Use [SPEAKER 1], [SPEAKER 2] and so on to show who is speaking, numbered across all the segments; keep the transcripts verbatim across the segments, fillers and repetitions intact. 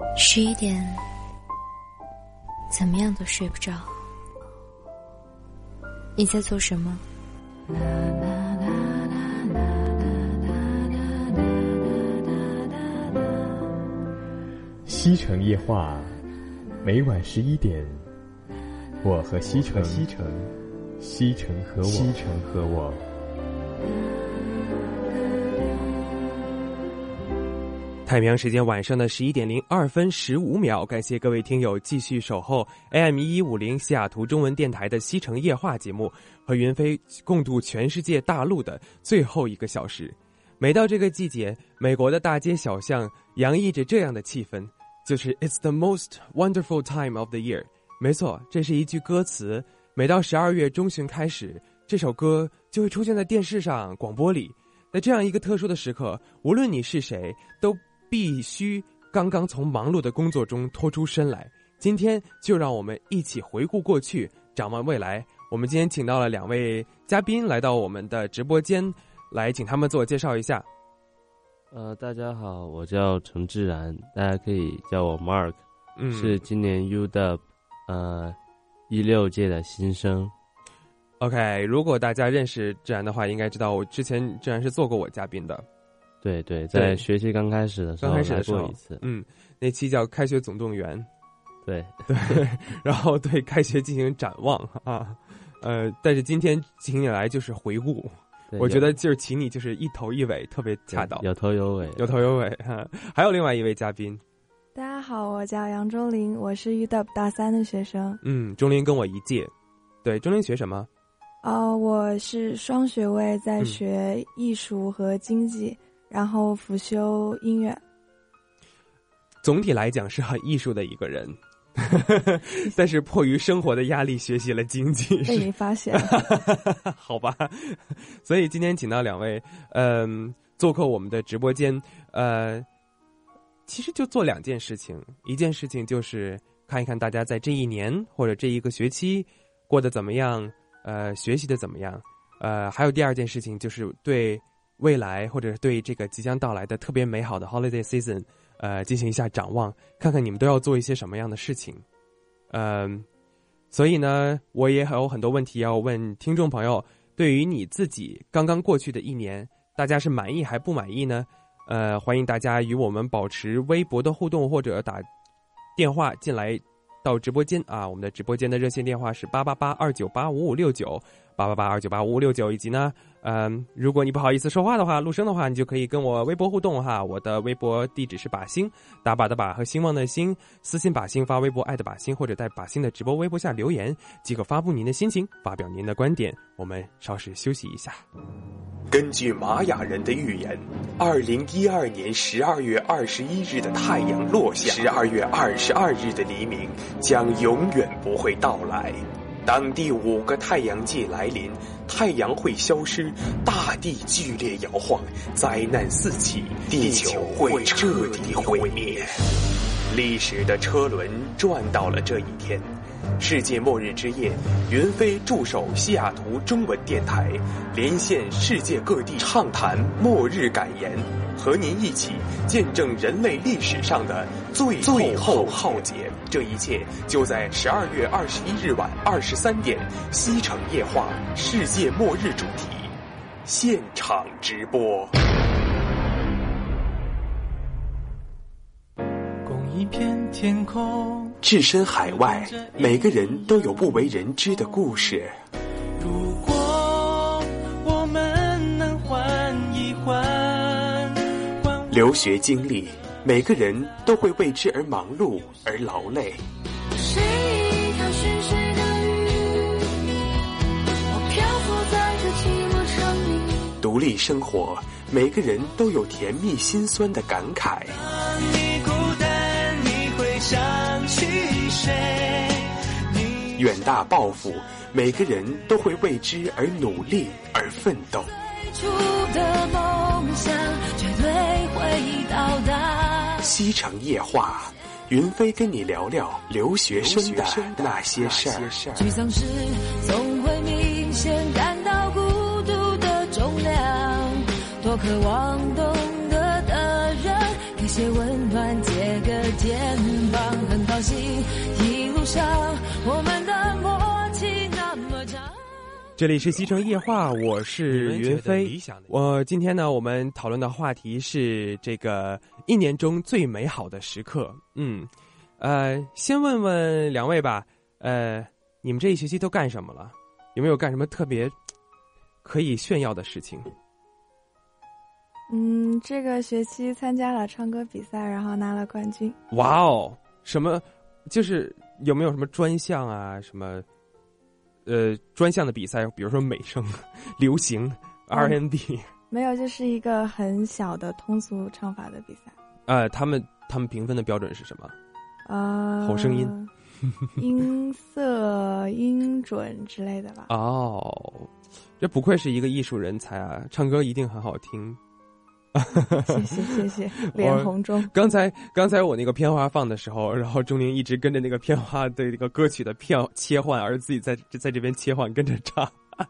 [SPEAKER 1] 十一点，怎么样都睡不着。你在做什么？
[SPEAKER 2] 西城夜话，每晚十一点，我和西城，西城，西城和我，西城和我。
[SPEAKER 3] 太平洋时间晚上的十一点零二分十五秒，感谢各位听友继续守候 A M 一一五零西雅图中文电台的西城夜话节目，和云飞共度全世界大陆的最后一个小时。每到这个季节，美国的大街小巷洋溢着这样的气氛，就是 It's the most wonderful time of the year。 没错，这是一句歌词，每到十二月中旬开始，这首歌就会出现在电视上、广播里。在这样一个特殊的时刻，无论你是谁，都必须刚刚从忙碌的工作中拖出身来。今天就让我们一起回顾过去，展望未来。我们今天请到了两位嘉宾来到我们的直播间，来请他们自我介绍一下。
[SPEAKER 4] 呃，大家好，我叫陈志然，大家可以叫我 Mark，嗯，是今年 U W 呃一六届的新生。
[SPEAKER 3] OK， 如果大家认识志然的话，应该知道我之前志然是做过我嘉宾的。
[SPEAKER 4] 对对，在学习刚开始的时候，
[SPEAKER 3] 刚开始的时候
[SPEAKER 4] 来过一次，
[SPEAKER 3] 嗯，那期叫《开学总动员》，
[SPEAKER 4] 对
[SPEAKER 3] 对，然后对开学进行展望啊，呃，但是今天请你来就是回顾，我觉得就是请你就是一头一尾，特别恰当，
[SPEAKER 4] 有头有尾，
[SPEAKER 3] 有头有尾哈。还有另外一位嘉宾，
[SPEAKER 5] 大家好，我叫杨钟林，我是 U W 大三的学生。
[SPEAKER 3] 嗯，钟林跟我一届，对，钟林学什么？
[SPEAKER 5] 哦、呃，我是双学位，在学艺术和经济。嗯，然后辅修音乐。
[SPEAKER 3] 总体来讲是很艺术的一个人，但是迫于生活的压力学习了经济。
[SPEAKER 5] 被你发现了。
[SPEAKER 3] 好吧，所以今天请到两位嗯、呃，做客我们的直播间，呃，其实就做两件事情。一件事情就是看一看大家在这一年或者这一个学期过得怎么样，呃，学习的怎么样，呃，还有第二件事情就是对未来或者对这个即将到来的特别美好的 holiday season 呃进行一下展望，看看你们都要做一些什么样的事情。嗯、呃，所以呢我也有很多问题要问听众朋友，对于你自己刚刚过去的一年，大家是满意还不满意呢？呃欢迎大家与我们保持微博的互动，或者打电话进来到直播间啊，我们的直播间的热线电话是八八八二九八五五六九八八八二九八五五六九，以及呢嗯、呃，如果你不好意思说话的话，录声的话，你就可以跟我微博互动哈。我的微博地址是把星，打靶的靶和兴旺的兴，私信把星发微博爱的把星，或者在把星的直播微博下留言即可发布您的心情，发表您的观点。我们稍事休息一下。
[SPEAKER 6] 根据玛雅人的预言，二零一二年十二月二十一日的太阳落下，十二月二十二日的黎明将永远不会到来。当第五个太阳季来临，太阳会消失，大地剧烈摇晃，灾难四起，地球会彻底毁灭。历史的车轮转到了这一天，世界末日之夜，云飞驻守西雅图中文电台，连线世界各地，畅谈末日感言，和您一起见证人类历史上的最最后浩劫。这一切就在十二月二十一日晚二十三点，西城夜话世界末日主题现场直播。
[SPEAKER 7] 一片天空，
[SPEAKER 6] 置身海外，每个人都有不为人知的故事。
[SPEAKER 7] 如果我们能换一换，换
[SPEAKER 6] 留学经历，每个人都会为之而忙碌而劳累。
[SPEAKER 8] 是一条寻水的鱼，我漂浮在这寂寞城里。
[SPEAKER 6] 独立生活，每个人都有甜蜜心酸的感慨。
[SPEAKER 7] 想起谁？
[SPEAKER 6] 远大抱负，每个人都会为之而努力而奋斗。
[SPEAKER 8] 最初的梦想绝对会到达。
[SPEAKER 6] 西城夜话，云飞跟你聊聊留学生的那些事儿。
[SPEAKER 8] 沮丧时总会明显感到孤独的重量，多渴望懂得的人给些温暖，借个肩膀，很高兴一路上我们的默契那么长。
[SPEAKER 3] 这里是西城夜话，我是云飞。我今天呢，我们讨论的话题是这个一年中最美好的时刻。嗯，呃，先问问两位吧，呃，你们这一学期都干什么了？有没有干什么特别可以炫耀的事情？
[SPEAKER 5] 嗯，这个学期参加了唱歌比赛，然后拿了冠军。
[SPEAKER 3] 哇哦，什么？就是有没有什么专项啊？什么？呃，专项的比赛，比如说美声、流行、R and B，嗯、
[SPEAKER 5] 没有，就是一个很小的通俗唱法的比赛。
[SPEAKER 3] 呃，他们他们评分的标准是什么？
[SPEAKER 5] 呃，
[SPEAKER 3] 好声音、
[SPEAKER 5] 音色、音准之类的吧。
[SPEAKER 3] 哦，这不愧是一个艺术人才啊！唱歌一定很好听。
[SPEAKER 5] 谢谢谢谢，脸红中。
[SPEAKER 3] 刚才刚才我那个片花放的时候，然后钟灵一直跟着那个片花的这个歌曲的片切换，而自己在在这边切换跟着唱。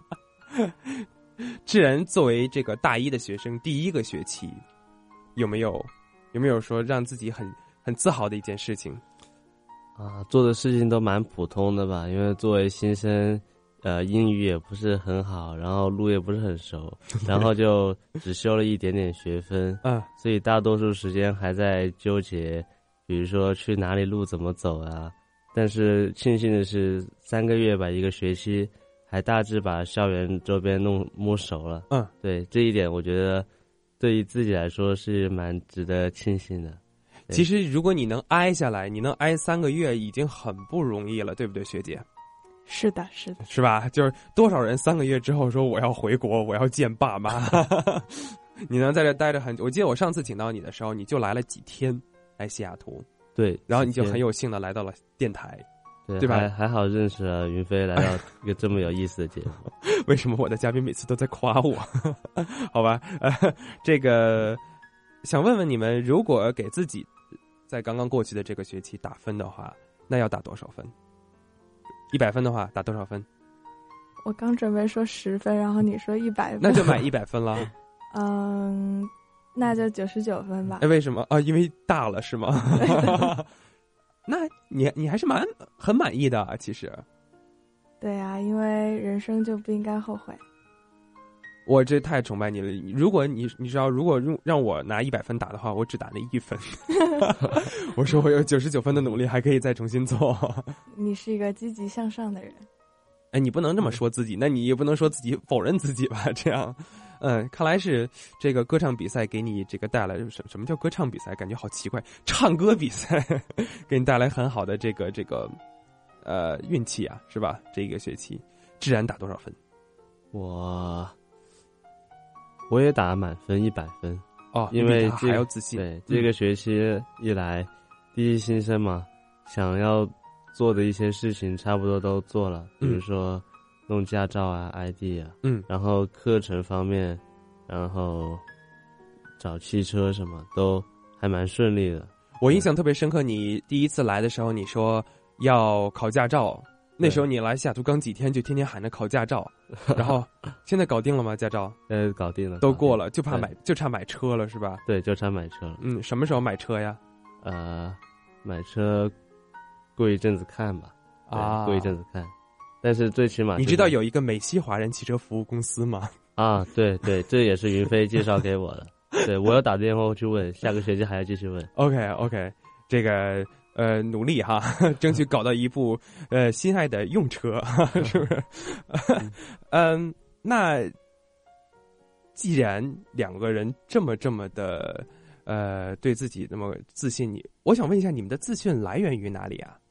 [SPEAKER 3] 智然作为这个大一的学生，第一个学期有没有有没有说让自己很很自豪的一件事情？
[SPEAKER 4] 啊，做的事情都蛮普通的吧，因为作为新生。呃，英语也不是很好，然后路也不是很熟，然后就只修了一点点学分，
[SPEAKER 3] 嗯，
[SPEAKER 4] 所以大多数时间还在纠结，比如说去哪里路怎么走啊。但是庆幸的是，三个月吧，一个学期，还大致把校园周边弄摸熟了。
[SPEAKER 3] 嗯，
[SPEAKER 4] 对这一点，我觉得对于自己来说是蛮值得庆幸的。
[SPEAKER 3] 其实，如果你能挨下来，你能挨三个月，已经很不容易了，对不对，学姐？
[SPEAKER 5] 是的，是的，
[SPEAKER 3] 是吧？就是多少人三个月之后说我要回国，我要见爸妈。你能在这待着很久？我记得我上次请到你的时候，你就来了几天，来西雅图。
[SPEAKER 4] 对，
[SPEAKER 3] 然后你就很有幸的来到了电台，
[SPEAKER 4] 对,
[SPEAKER 3] 对吧？
[SPEAKER 4] 还还好认识了云飞，来到一个这么有意思的节目。
[SPEAKER 3] 为什么我的嘉宾每次都在夸我？好吧，呃，这个想问问你们，如果给自己在刚刚过去的这个学期打分的话，那要打多少分？一百分的话，打多少分？
[SPEAKER 5] 我刚准备说十分，然后你说一百分，
[SPEAKER 3] 那就买一百分了。
[SPEAKER 5] 嗯，那就九十九分吧。
[SPEAKER 3] 哎，为什么啊？因为大了是吗？那你你还是蛮很满意的啊，其实。
[SPEAKER 5] 对啊，因为人生就不应该后悔。
[SPEAKER 3] 我这太崇拜你了！如果你你知道，如果让我拿一百分打的话，我只打了一分。我说我有九十九分的努力，还可以再重新做。
[SPEAKER 5] 你是一个积极向上的人。
[SPEAKER 3] 哎，你不能这么说自己，那你也不能说自己否认自己吧？这样，嗯，看来是这个歌唱比赛给你这个带来什什么叫歌唱比赛？感觉好奇怪，唱歌比赛给你带来很好的这个这个呃运气啊，是吧？这一个学期，自然打多少分？
[SPEAKER 4] 我。我也打满分一百分
[SPEAKER 3] 哦，
[SPEAKER 4] 因为
[SPEAKER 3] 还要自信。
[SPEAKER 4] 对、嗯、这个学期一来，第一新生嘛，想要做的一些事情差不多都做了，比如说弄驾照啊、I D 啊，
[SPEAKER 3] 嗯，
[SPEAKER 4] 然后课程方面，然后找汽车什么都还蛮顺利的。
[SPEAKER 3] 我印象特别深刻，你第一次来的时候，你说要考驾照。那时候你来西雅图刚几天，就天天喊着考驾照，然后现在搞定了吗？驾照？
[SPEAKER 4] 呃，搞定了，
[SPEAKER 3] 都过了，就怕买，就差买车了，是吧？
[SPEAKER 4] 对，就差买车了。
[SPEAKER 3] 嗯，什么时候买车呀？
[SPEAKER 4] 呃，买车过一阵子看吧。
[SPEAKER 3] 啊，
[SPEAKER 4] 过一阵子看。但是最起码
[SPEAKER 3] 你知道有一个美西华人汽车服务公司吗？
[SPEAKER 4] 啊，对对，这也是云飞介绍给我的。对，我要打电话去问，下个学期还要继续问。
[SPEAKER 3] OK OK， 这个。呃，努力哈，争取搞到一部呃心爱的用车，是不是？嗯，那既然两个人这么这么的呃对自己那么自信，你我想问一下，你们的自信来源于哪里啊？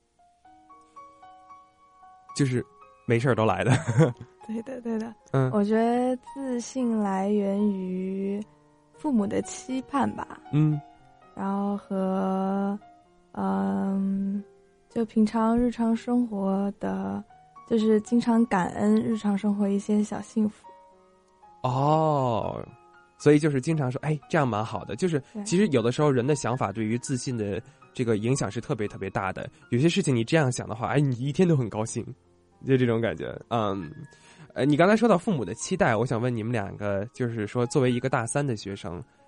[SPEAKER 3] 就是没事儿都来的。
[SPEAKER 5] 对的，对的。
[SPEAKER 3] 嗯，
[SPEAKER 5] 我觉得自信来源于父母的期盼吧。
[SPEAKER 3] 嗯，
[SPEAKER 5] 然后和。嗯，就平常日常生活的，就是经常感恩日常生活一些小幸福。
[SPEAKER 3] 哦，所以就是经常说，哎，这样蛮好的。就是其实有的时候人的想法对于自信的这个影响是特别特别大的。有些事情你这样想的话，哎，你一天都很高兴，就这种感觉。嗯，呃，你刚才说到父母的期待，我想问你们两个，就是说作为一个大三的学生，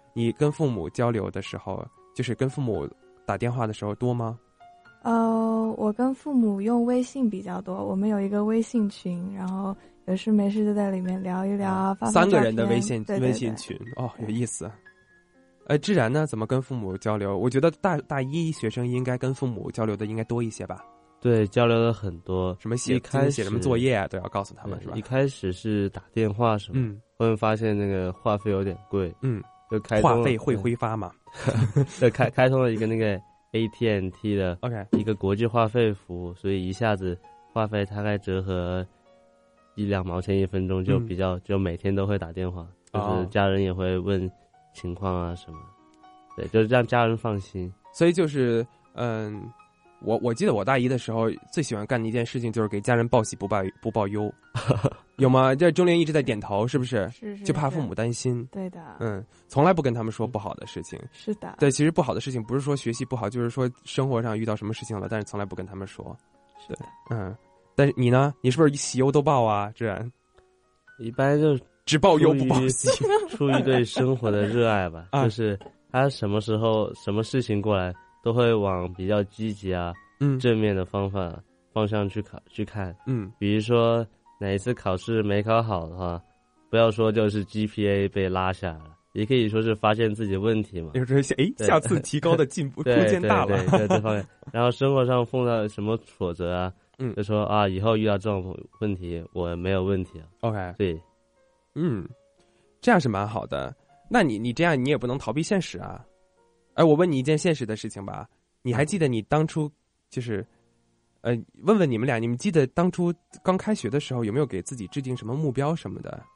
[SPEAKER 3] 你跟父母交流的时候，就是跟父母打电话的时候多吗？
[SPEAKER 5] 呃，我跟父母用微信比较多，我们有一个微信群，然后有事没事就在里面聊一聊，啊、发发
[SPEAKER 3] 三个人的微信
[SPEAKER 5] 对对对
[SPEAKER 3] 微信群哦，有意思。呃，自然呢，怎么跟父母交流？我觉得大大一学生应该跟父母交流的应该多一些吧。
[SPEAKER 4] 对，交流了很多，
[SPEAKER 3] 什么写
[SPEAKER 4] 开
[SPEAKER 3] 写什么作业啊，都要告诉他们，是吧？
[SPEAKER 4] 一开始是打电话什么，嗯，后面发现那个话费有点贵，
[SPEAKER 3] 嗯，
[SPEAKER 4] 就开通
[SPEAKER 3] 话费会挥发嘛，
[SPEAKER 4] 就开开通了一个那个 A T and T 的
[SPEAKER 3] OK
[SPEAKER 4] 一个国际话费服务，所以一下子话费大概折合一两毛钱一分钟，就比较、嗯、就每天都会打电话，就是家人也会问情况啊什么，对，就是让家人放心。
[SPEAKER 3] 所以就是嗯。我我记得我大一的时候最喜欢干的一件事情就是给家人报喜不报不报忧，有吗？这钟林一直在点头，是不是？
[SPEAKER 5] 是是。
[SPEAKER 3] 就怕父母担心。
[SPEAKER 5] 对的。
[SPEAKER 3] 嗯，从来不跟他们说不好的事情。
[SPEAKER 5] 是的。
[SPEAKER 3] 对，其实不好的事情不是说学习不好，就是说生活上遇到什么事情了，但是从来不跟他们说。
[SPEAKER 5] 是的。
[SPEAKER 3] 嗯，但是你呢？你是不是喜忧都报啊？自然。
[SPEAKER 4] 一般就
[SPEAKER 3] 只报忧不报喜，
[SPEAKER 4] 出于对生活的热爱吧，啊、就是他什么时候什么事情过来。都会往比较积极啊、嗯、正面的方法方向去考去看，嗯，比如说哪一次考试没考好的话，不要说就是 G P A 被拉下来了，也可以说是发现自己问题嘛。
[SPEAKER 3] 有时候想，哎，下次提高的进步空间大了。
[SPEAKER 4] 对对对，这方面。然后生活上碰到什么挫折啊，嗯，就说啊，以后遇到这种问题，我没有问题啊。
[SPEAKER 3] OK，
[SPEAKER 4] 对，
[SPEAKER 3] 嗯，这样是蛮好的。那你你这样你也不能逃避现实啊。哎，我问你一件现实的事情吧，你还记得你当初就是，呃，问问你们俩，你们记得当初刚开学的时候有没有给自己制定什么目标什么的？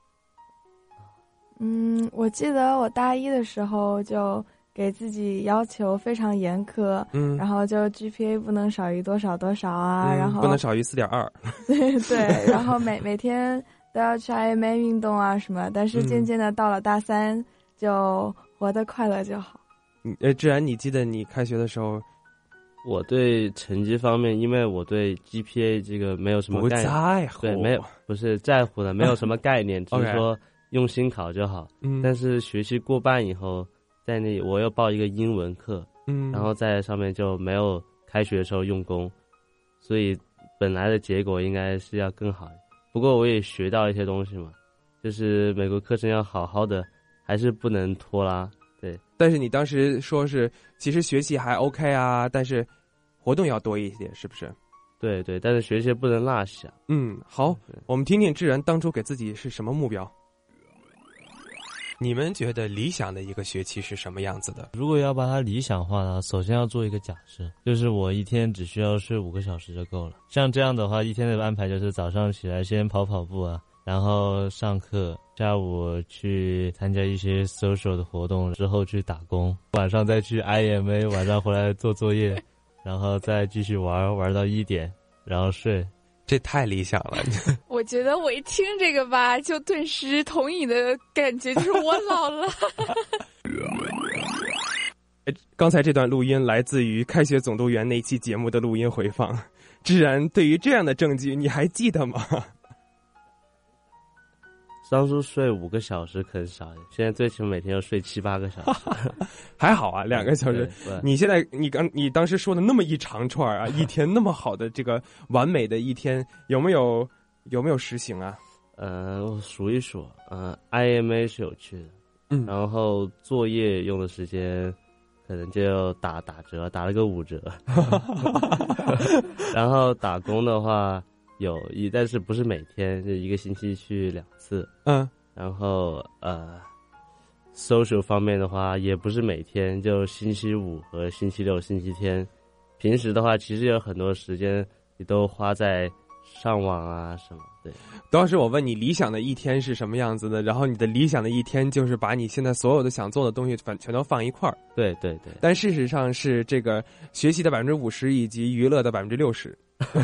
[SPEAKER 5] 嗯，我记得我大一的时候就给自己要求非常严苛，嗯，然后就 G P A 不能少于多少多少啊，嗯、然后
[SPEAKER 3] 不能少于四点二，
[SPEAKER 5] 对对，然后每每天都要去 I M A 运动啊什么，但是渐渐的到了大三，就活得快乐就好。
[SPEAKER 3] 呃，自然，你记得你开学的时候，
[SPEAKER 4] 我对成绩方面，因为我对 G P A 这个没有什么概念，
[SPEAKER 3] 不在乎，
[SPEAKER 4] 对，没有不是在乎的，没有什么概念，只是说用心考就好。嗯，但是学习过半以后，在那我又报一个英文课，嗯，然后在上面就没有开学的时候用功，所以本来的结果应该是要更好。不过我也学到一些东西嘛，就是美国课程要好好的，还是不能拖拉。对，
[SPEAKER 3] 但是你当时说是其实学习还 OK 啊，但是活动要多一些，是不是？
[SPEAKER 4] 对对，但是学习不能落下。
[SPEAKER 3] 嗯，好，我们听听智然当初给自己是什么目标？你们觉得理想的一个学期是什么样子的？
[SPEAKER 9] 如果要把它理想化呢，首先要做一个假设，就是我一天只需要睡五个小时就够了。像这样的话，一天的安排就是早上起来先跑跑步啊，然后上课，下午去参加一些 social 的活动，之后去打工，晚上再去 I M A， 晚上回来做作业，然后再继续玩玩到一点，然后睡。
[SPEAKER 3] 这太理想了。
[SPEAKER 10] 我觉得我一听这个吧，就顿时同意的感觉，就是我老了。
[SPEAKER 3] 刚才这段录音来自于《开学总动员》那期节目的录音回放。自然，对于这样的证据，你还记得吗？
[SPEAKER 4] 当初睡五个小时可能少一点，现在最起码每天要睡七八个小时，
[SPEAKER 3] 还好啊，两个小时。你现在你刚你当时说的那么一长串啊，一天那么好的这个完美的一天，有没有有没有实行啊？
[SPEAKER 4] 呃，我数一数，呃 ，I M A 是有去的，嗯，然后作业用的时间可能就打打折，打了个五折，然后打工的话。有一，但是不是每天，就一个星期去两次。嗯，然后呃 ，social 方面的话，也不是每天，就星期五和星期六、星期天。平时的话，其实有很多时间你都花在上网啊什么。对，
[SPEAKER 3] 当时我问你理想的一天是什么样子的，然后你的理想的一天就是把你现在所有的想做的东西全全都放一块儿。
[SPEAKER 4] 对对对。
[SPEAKER 3] 但事实上是这个学习的百分之五十以及娱乐的百分之六十。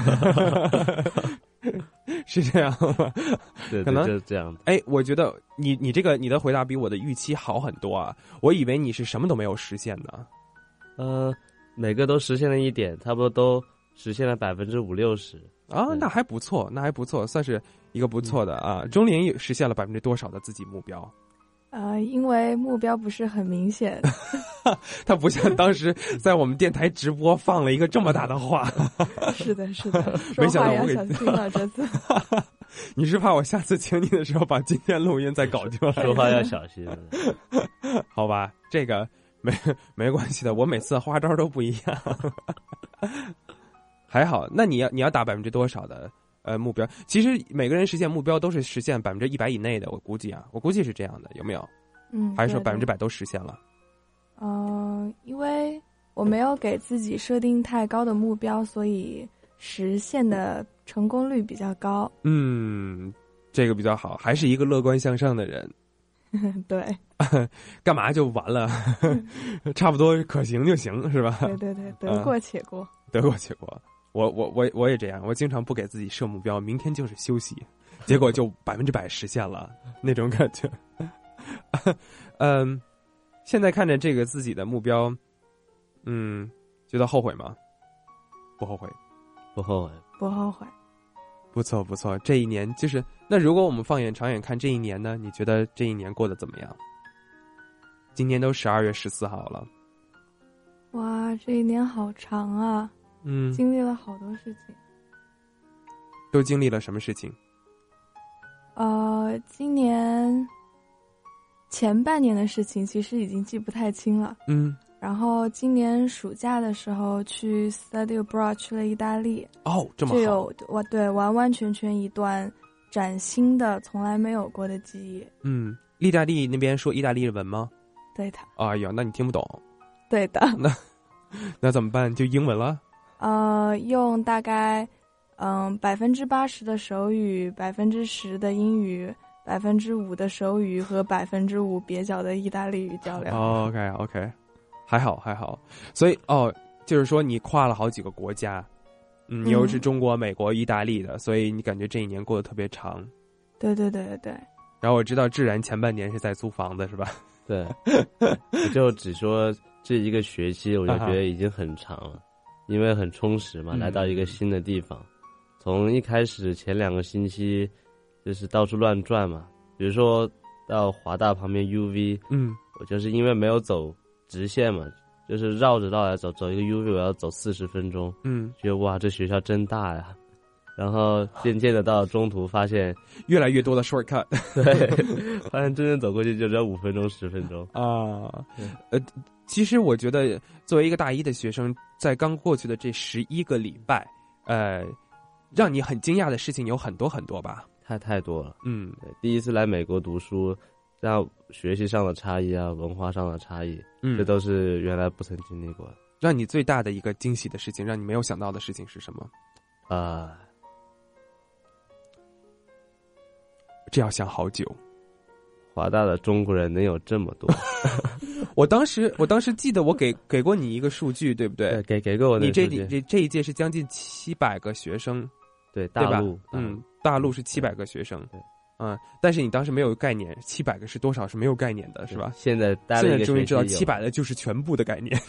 [SPEAKER 3] 是这样吗？
[SPEAKER 4] 对，
[SPEAKER 3] 可能
[SPEAKER 4] 就是这样。
[SPEAKER 3] 哎，我觉得你你这个你的回答比我的预期好很多啊！我以为你是什么都没有实现呢。
[SPEAKER 4] 呃，每个都实现了一点，差不多都实现了百分之五六十
[SPEAKER 3] 啊，那还不错，那还不错，算是一个不错的啊。钟林实现了百分之多少的自己目标？
[SPEAKER 5] 呃，因为目标不是很明显。
[SPEAKER 3] 他不像当时在我们电台直播放了一个这么大的话。
[SPEAKER 5] 是的，是的，
[SPEAKER 3] 没
[SPEAKER 5] 说话要
[SPEAKER 3] 想到我给
[SPEAKER 5] 小心了，这次。
[SPEAKER 3] 你是怕我下次请你的时候把今天录音再搞定了？
[SPEAKER 4] 说话要小心。
[SPEAKER 3] 好吧，这个没没关系的，我每次花招都不一样。还好，那你要你要打百分之多少的呃目标？其实每个人实现目标都是实现百分之一百以内的，我估计啊，我估计是这样的，有没有？
[SPEAKER 5] 嗯，
[SPEAKER 3] 还是说
[SPEAKER 5] 对
[SPEAKER 3] 百分之百都实现了？
[SPEAKER 5] 嗯、呃，因为我没有给自己设定太高的目标，所以实现的成功率比较高。
[SPEAKER 3] 嗯，这个比较好，还是一个乐观向上的人。
[SPEAKER 5] 对。
[SPEAKER 3] 干嘛就完了？差不多可行就行，是吧？
[SPEAKER 5] 对对对，得过且过。
[SPEAKER 3] 嗯、得过且过。我我我我也这样，我经常不给自己设目标，明天就是休息，结果就百分之百实现了那种感觉。嗯，现在看着这个自己的目标，嗯，觉得后悔吗？不后悔，
[SPEAKER 4] 不后悔，
[SPEAKER 5] 不后悔。
[SPEAKER 3] 不错不错，这一年就是那如果我们放眼长远看这一年呢，你觉得这一年过得怎么样？今年都十二月十四号了，
[SPEAKER 5] 哇，这一年好长啊！
[SPEAKER 3] 嗯，
[SPEAKER 5] 经历了好多事情。
[SPEAKER 3] 都经历了什么事情？
[SPEAKER 5] 呃，今年前半年的事情其实已经记不太清了。
[SPEAKER 3] 嗯。
[SPEAKER 5] 然后今年暑假的时候去 study abroad 去了意大利。
[SPEAKER 3] 哦，这么好。
[SPEAKER 5] 就有我对完完全全一段崭新的从来没有过的记忆。
[SPEAKER 3] 嗯，意大利那边说意大利文吗？
[SPEAKER 5] 对的。
[SPEAKER 3] 哎呀，那你听不懂。
[SPEAKER 5] 对的。
[SPEAKER 3] 那那怎么办？就英文了？
[SPEAKER 5] 呃，用大概嗯百分之八十的手语，百分之十的英语，百分之五的手语和百分之五蹩脚的意大利语交流。
[SPEAKER 3] 哦、OK OK。还好还好，所以哦，就是说你跨了好几个国家，嗯，你又是中国、美国、意大利的，所以你感觉这一年过得特别长。
[SPEAKER 5] 对对对对对。
[SPEAKER 3] 然后我知道智然前半年是在租房子是吧？
[SPEAKER 4] 对，我就只说这一个学期，我就觉得已经很长了，因为很充实嘛，
[SPEAKER 3] 嗯、
[SPEAKER 4] 来到一个新的地方，从一开始前两个星期就是到处乱转嘛，比如说到华大旁边 U V，
[SPEAKER 3] 嗯，
[SPEAKER 4] 我就是因为没有走直线嘛，就是绕着绕来走，走一个 U V 我要走四十分钟，
[SPEAKER 3] 嗯，
[SPEAKER 4] 觉得哇，这学校真大呀。然后渐渐的到中途发现
[SPEAKER 3] 越来越多的 shortcut，
[SPEAKER 4] 对，发现真正走过去就只要五分钟十分钟
[SPEAKER 3] 啊。呃，其实我觉得作为一个大一的学生，在刚过去的这十一个礼拜，呃，让你很惊讶的事情有很多很多吧？
[SPEAKER 4] 太太多了。
[SPEAKER 3] 嗯，
[SPEAKER 4] 对，第一次来美国读书，让学习上的差异啊，文化上的差异，
[SPEAKER 3] 嗯，
[SPEAKER 4] 这都是原来不曾经历过的。
[SPEAKER 3] 让你最大的一个惊喜的事情，让你没有想到的事情是什么？
[SPEAKER 4] 啊、呃，
[SPEAKER 3] 这要想好久。
[SPEAKER 4] 华大的中国人能有这么多？
[SPEAKER 3] 我当时，我当时记得我给给过你一个数据，对不对？
[SPEAKER 4] 对，给给过我那
[SPEAKER 3] 你这
[SPEAKER 4] 个数据。
[SPEAKER 3] 这这一届是将近七百个学生，
[SPEAKER 4] 对，
[SPEAKER 3] 对吧
[SPEAKER 4] 大陆，
[SPEAKER 3] 嗯，大陆是七百个学生，
[SPEAKER 4] 对，
[SPEAKER 3] 嗯，但是你当时没有概念，七百个是多少是没有概念的，是吧？
[SPEAKER 4] 现在待了
[SPEAKER 3] 现
[SPEAKER 4] 一个
[SPEAKER 3] 在终于知道
[SPEAKER 4] 学期有
[SPEAKER 3] 七百的就是全部的概念。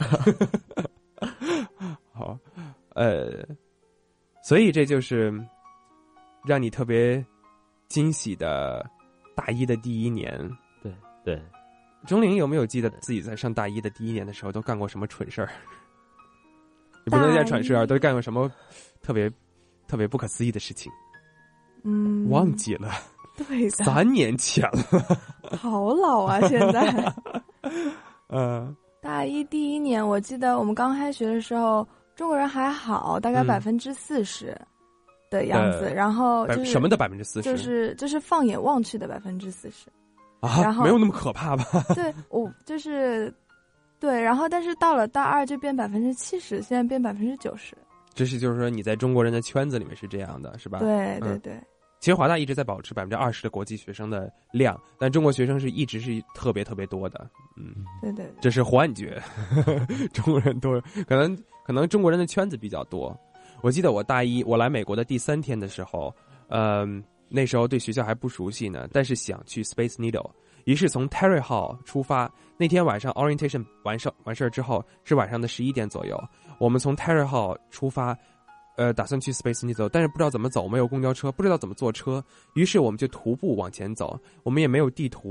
[SPEAKER 3] 好，呃，所以这就是让你特别惊喜的大一的第一年。
[SPEAKER 4] 对对，
[SPEAKER 3] 钟灵有没有记得自己在上大一的第一年的时候都干过什么蠢事儿？你不能叫蠢事儿，都干过什么特别特别不可思议的事情？
[SPEAKER 5] 嗯，
[SPEAKER 3] 忘记了。
[SPEAKER 5] 对的，
[SPEAKER 3] 三年前了，
[SPEAKER 5] 好老啊！现在，
[SPEAKER 3] 嗯，
[SPEAKER 5] 大一第一年，我记得我们刚开学的时候，中国人还好，大概百分之四十的样子，
[SPEAKER 3] 呃、
[SPEAKER 5] 然后就是
[SPEAKER 3] 什么的百分之四十，
[SPEAKER 5] 就是就是放眼望去的百分之四十
[SPEAKER 3] 啊，
[SPEAKER 5] 然后
[SPEAKER 3] 没有那么可怕吧？
[SPEAKER 5] 对，我就是对，然后但是到了大二就变百分之七十，现在变百分之九十。
[SPEAKER 3] 这是就是说你在中国人的圈子里面是这样的，是吧？
[SPEAKER 5] 对对对。
[SPEAKER 3] 嗯，其实华大一直在保持百分之二十的国际学生的量，但中国学生是一直是特别特别多的。嗯，
[SPEAKER 5] 对对对，
[SPEAKER 3] 这是幻觉，中国人多，可能可能中国人的圈子比较多。我记得我大一我来美国的第三天的时候，呃，那时候对学校还不熟悉呢，但是想去 Space Needle， 于是从 Terry Hall 出发。那天晚上 orientation 完事完事之后是晚上的十一点左右，我们从 Terry Hall 出发。呃，打算去 Space Needle， 但是不知道怎么走，没有公交车，不知道怎么坐车，于是我们就徒步往前走，我们也没有地图，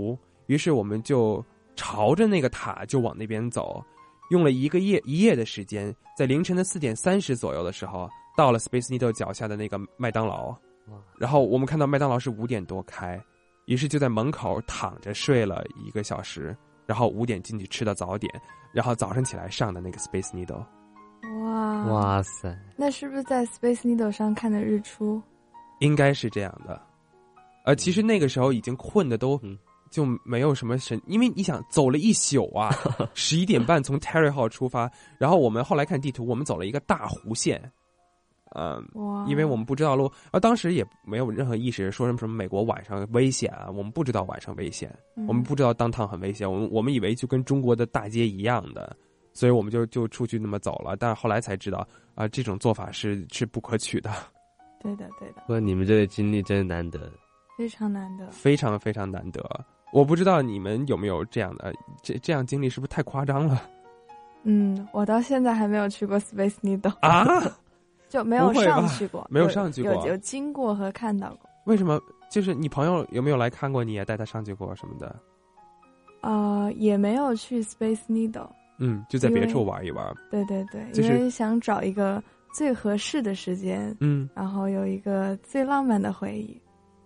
[SPEAKER 3] 于是我们就朝着那个塔就往那边走，用了一个夜一夜的时间，在凌晨的四点三十左右的时候，到了 Space Needle 脚下的那个麦当劳。然后我们看到麦当劳是五点多开，于是就在门口躺着睡了一个小时，然后五点进去吃的早点，然后早上起来上的那个 Space Needle。
[SPEAKER 5] 哇
[SPEAKER 4] 哇塞！
[SPEAKER 5] 那是不是在 Space Needle 上看的日出？
[SPEAKER 3] 应该是这样的。呃，其实那个时候已经困的都就没有什么神，因为你想走了一宿啊，十一点半从 Terry 号出发，然后我们后来看地图，我们走了一个大弧线。嗯，因为我们不知道路，而当时也没有任何意识说什么什么美国晚上危险啊，我们不知道晚上危险，
[SPEAKER 5] 嗯、
[SPEAKER 3] 我们不知道downtown很危险，我们我们以为就跟中国的大街一样的，所以我们就就出去那么走了，但是后来才知道啊、呃，这种做法是是不可取的。
[SPEAKER 5] 对的，对的。
[SPEAKER 4] 不过你们这个经历真难得，
[SPEAKER 5] 非常难得，
[SPEAKER 3] 非常非常难得。我不知道你们有没有这样的，这这样经历是不是太夸张了？
[SPEAKER 5] 嗯，我到现在还没有去过 Space Needle
[SPEAKER 3] 啊。
[SPEAKER 5] 就没有上去过，
[SPEAKER 3] 没有上去过，
[SPEAKER 5] 有有经过和看到过。
[SPEAKER 3] 为什么？就是你朋友有没有来看过？你也带他上去过什么的？
[SPEAKER 5] 呃，也没有去 Space Needle。
[SPEAKER 3] 嗯，就在别处玩一玩。
[SPEAKER 5] 对对对，
[SPEAKER 3] 就是、
[SPEAKER 5] 因为想找一个最合适的时间，
[SPEAKER 3] 嗯，
[SPEAKER 5] 然后有一个最浪漫的回忆。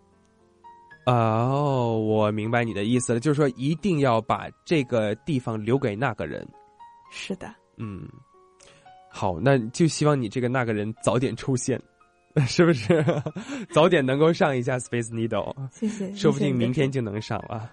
[SPEAKER 3] 哦，我明白你的意思了，就是说一定要把这个地方留给那个人。
[SPEAKER 5] 是的。
[SPEAKER 3] 嗯。好，那就希望你这个那个人早点出现，是不是？早点能够上一下 Space Needle，
[SPEAKER 5] 谢谢，
[SPEAKER 3] 说不定明天就能上了。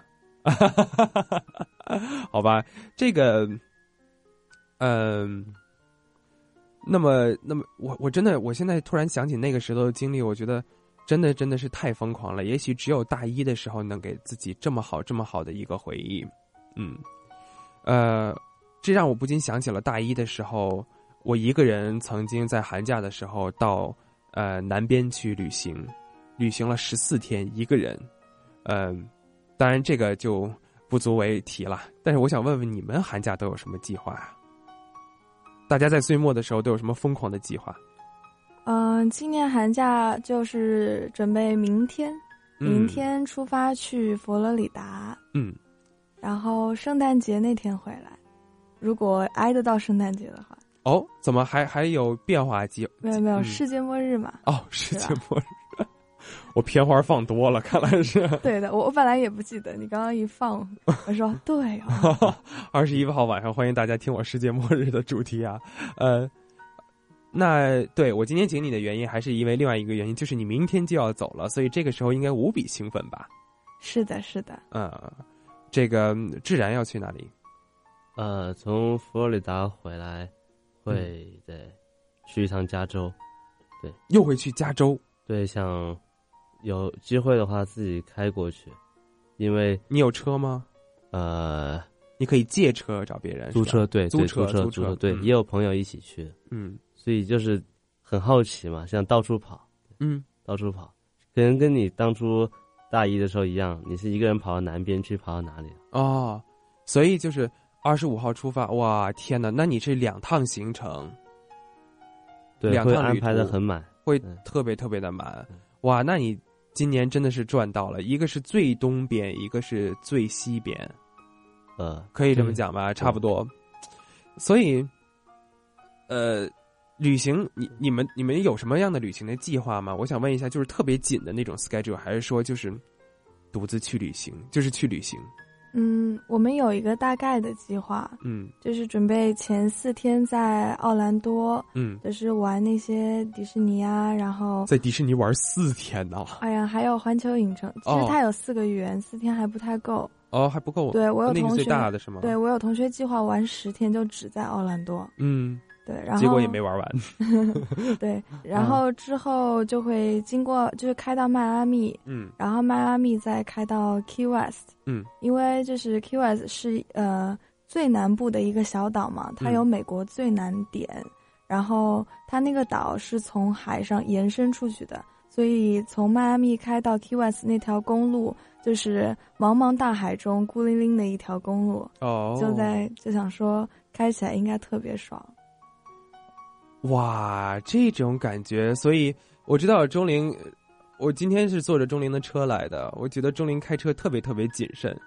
[SPEAKER 3] 好吧，这个，嗯、呃，那么，那么，我我真的，我现在突然想起那个时候的经历，我觉得真的真的是太疯狂了。也许只有大一的时候能给自己这么好这么好的一个回忆，嗯，呃，这让我不禁想起了大一的时候。我一个人曾经在寒假的时候到呃南边去旅行，旅行了十四天，一个人。嗯、呃，当然这个就不足为提了。但是我想问问你们寒假都有什么计划啊？大家在岁末的时候都有什么疯狂的计划？
[SPEAKER 5] 嗯、呃，今年寒假就是准备明天，明天出发去佛罗里达。
[SPEAKER 3] 嗯，
[SPEAKER 5] 然后圣诞节那天回来，如果挨得到圣诞节的话。
[SPEAKER 3] 哦，怎么还还有变化机？
[SPEAKER 5] 没有没有、
[SPEAKER 3] 嗯，
[SPEAKER 5] 世界末日嘛。
[SPEAKER 3] 哦，世界末日，我片花放多了，看来是。
[SPEAKER 5] 对的，我我本来也不记得，你刚刚一放，我说对哦。
[SPEAKER 3] 二十一号晚上，欢迎大家听我世界末日的主题啊，呃，那对我今天请你的原因，还是因为另外一个原因，就是你明天就要走了，所以这个时候应该无比兴奋吧？
[SPEAKER 5] 是的，是的。
[SPEAKER 3] 嗯，这个自然要去哪里？
[SPEAKER 4] 呃，从佛罗里达回来。会对、嗯、去一趟加州，对，
[SPEAKER 3] 又会去加州。
[SPEAKER 4] 对，想有机会的话自己开过去，因为
[SPEAKER 3] 你有车吗？
[SPEAKER 4] 呃，
[SPEAKER 3] 你可以借车找别人，
[SPEAKER 4] 租车，对，
[SPEAKER 3] 租车，
[SPEAKER 4] 租车，
[SPEAKER 3] 租车，
[SPEAKER 4] 对、嗯，也有朋友一起去，
[SPEAKER 3] 嗯，
[SPEAKER 4] 所以就是很好奇嘛，想到处跑，
[SPEAKER 3] 嗯，
[SPEAKER 4] 到处跑，可能跟你当初大一的时候一样，你是一个人跑到南边去，跑到哪里？
[SPEAKER 3] 哦，所以就是。二十五号出发，哇，天哪！那你这两趟行程，
[SPEAKER 4] 对，
[SPEAKER 3] 两趟
[SPEAKER 4] 会安排的很满，
[SPEAKER 3] 会特别特别的满、嗯。哇，那你今年真的是赚到了，一个是最东边，一个是最西边，
[SPEAKER 4] 呃，
[SPEAKER 3] 可以这么讲吧？差不多。所以，呃，旅行，你你们你们有什么样的旅行的计划吗？我想问一下，就是特别紧的那种 schedule， 还是说就是独自去旅行，就是去旅行？
[SPEAKER 5] 嗯，我们有一个大概的计划，
[SPEAKER 3] 嗯，
[SPEAKER 5] 就是准备前四天在奥兰多，
[SPEAKER 3] 嗯，
[SPEAKER 5] 就是玩那些迪士尼啊，然后
[SPEAKER 3] 在迪士尼玩四天呢。
[SPEAKER 5] 哎呀，还有环球影城，其实它有四个园，哦、四天还不太够。
[SPEAKER 3] 哦，还不够。
[SPEAKER 5] 对，我有同学，
[SPEAKER 3] 那个最大的是吗？
[SPEAKER 5] 对，我有同学计划玩十天，就只在奥兰多。
[SPEAKER 3] 嗯。
[SPEAKER 5] 对，然后
[SPEAKER 3] 结果也没玩完。
[SPEAKER 5] 对，然后之后就会经过，就是开到迈阿密，
[SPEAKER 3] 嗯，
[SPEAKER 5] 然后迈阿密再开到 Key West，
[SPEAKER 3] 嗯，
[SPEAKER 5] 因为就是 Key West 是呃最南部的一个小岛嘛，它有美国最南点，嗯、然后它那个岛是从海上延伸出去的，所以从迈阿密开到 Key West 那条公路，就是茫茫大海中孤零零的一条公路，
[SPEAKER 3] 哦，
[SPEAKER 5] 就在就想说开起来应该特别爽。
[SPEAKER 3] 哇，这种感觉，所以我知道钟灵，我今天是坐着钟灵的车来的，我觉得钟灵开车特别特别谨慎，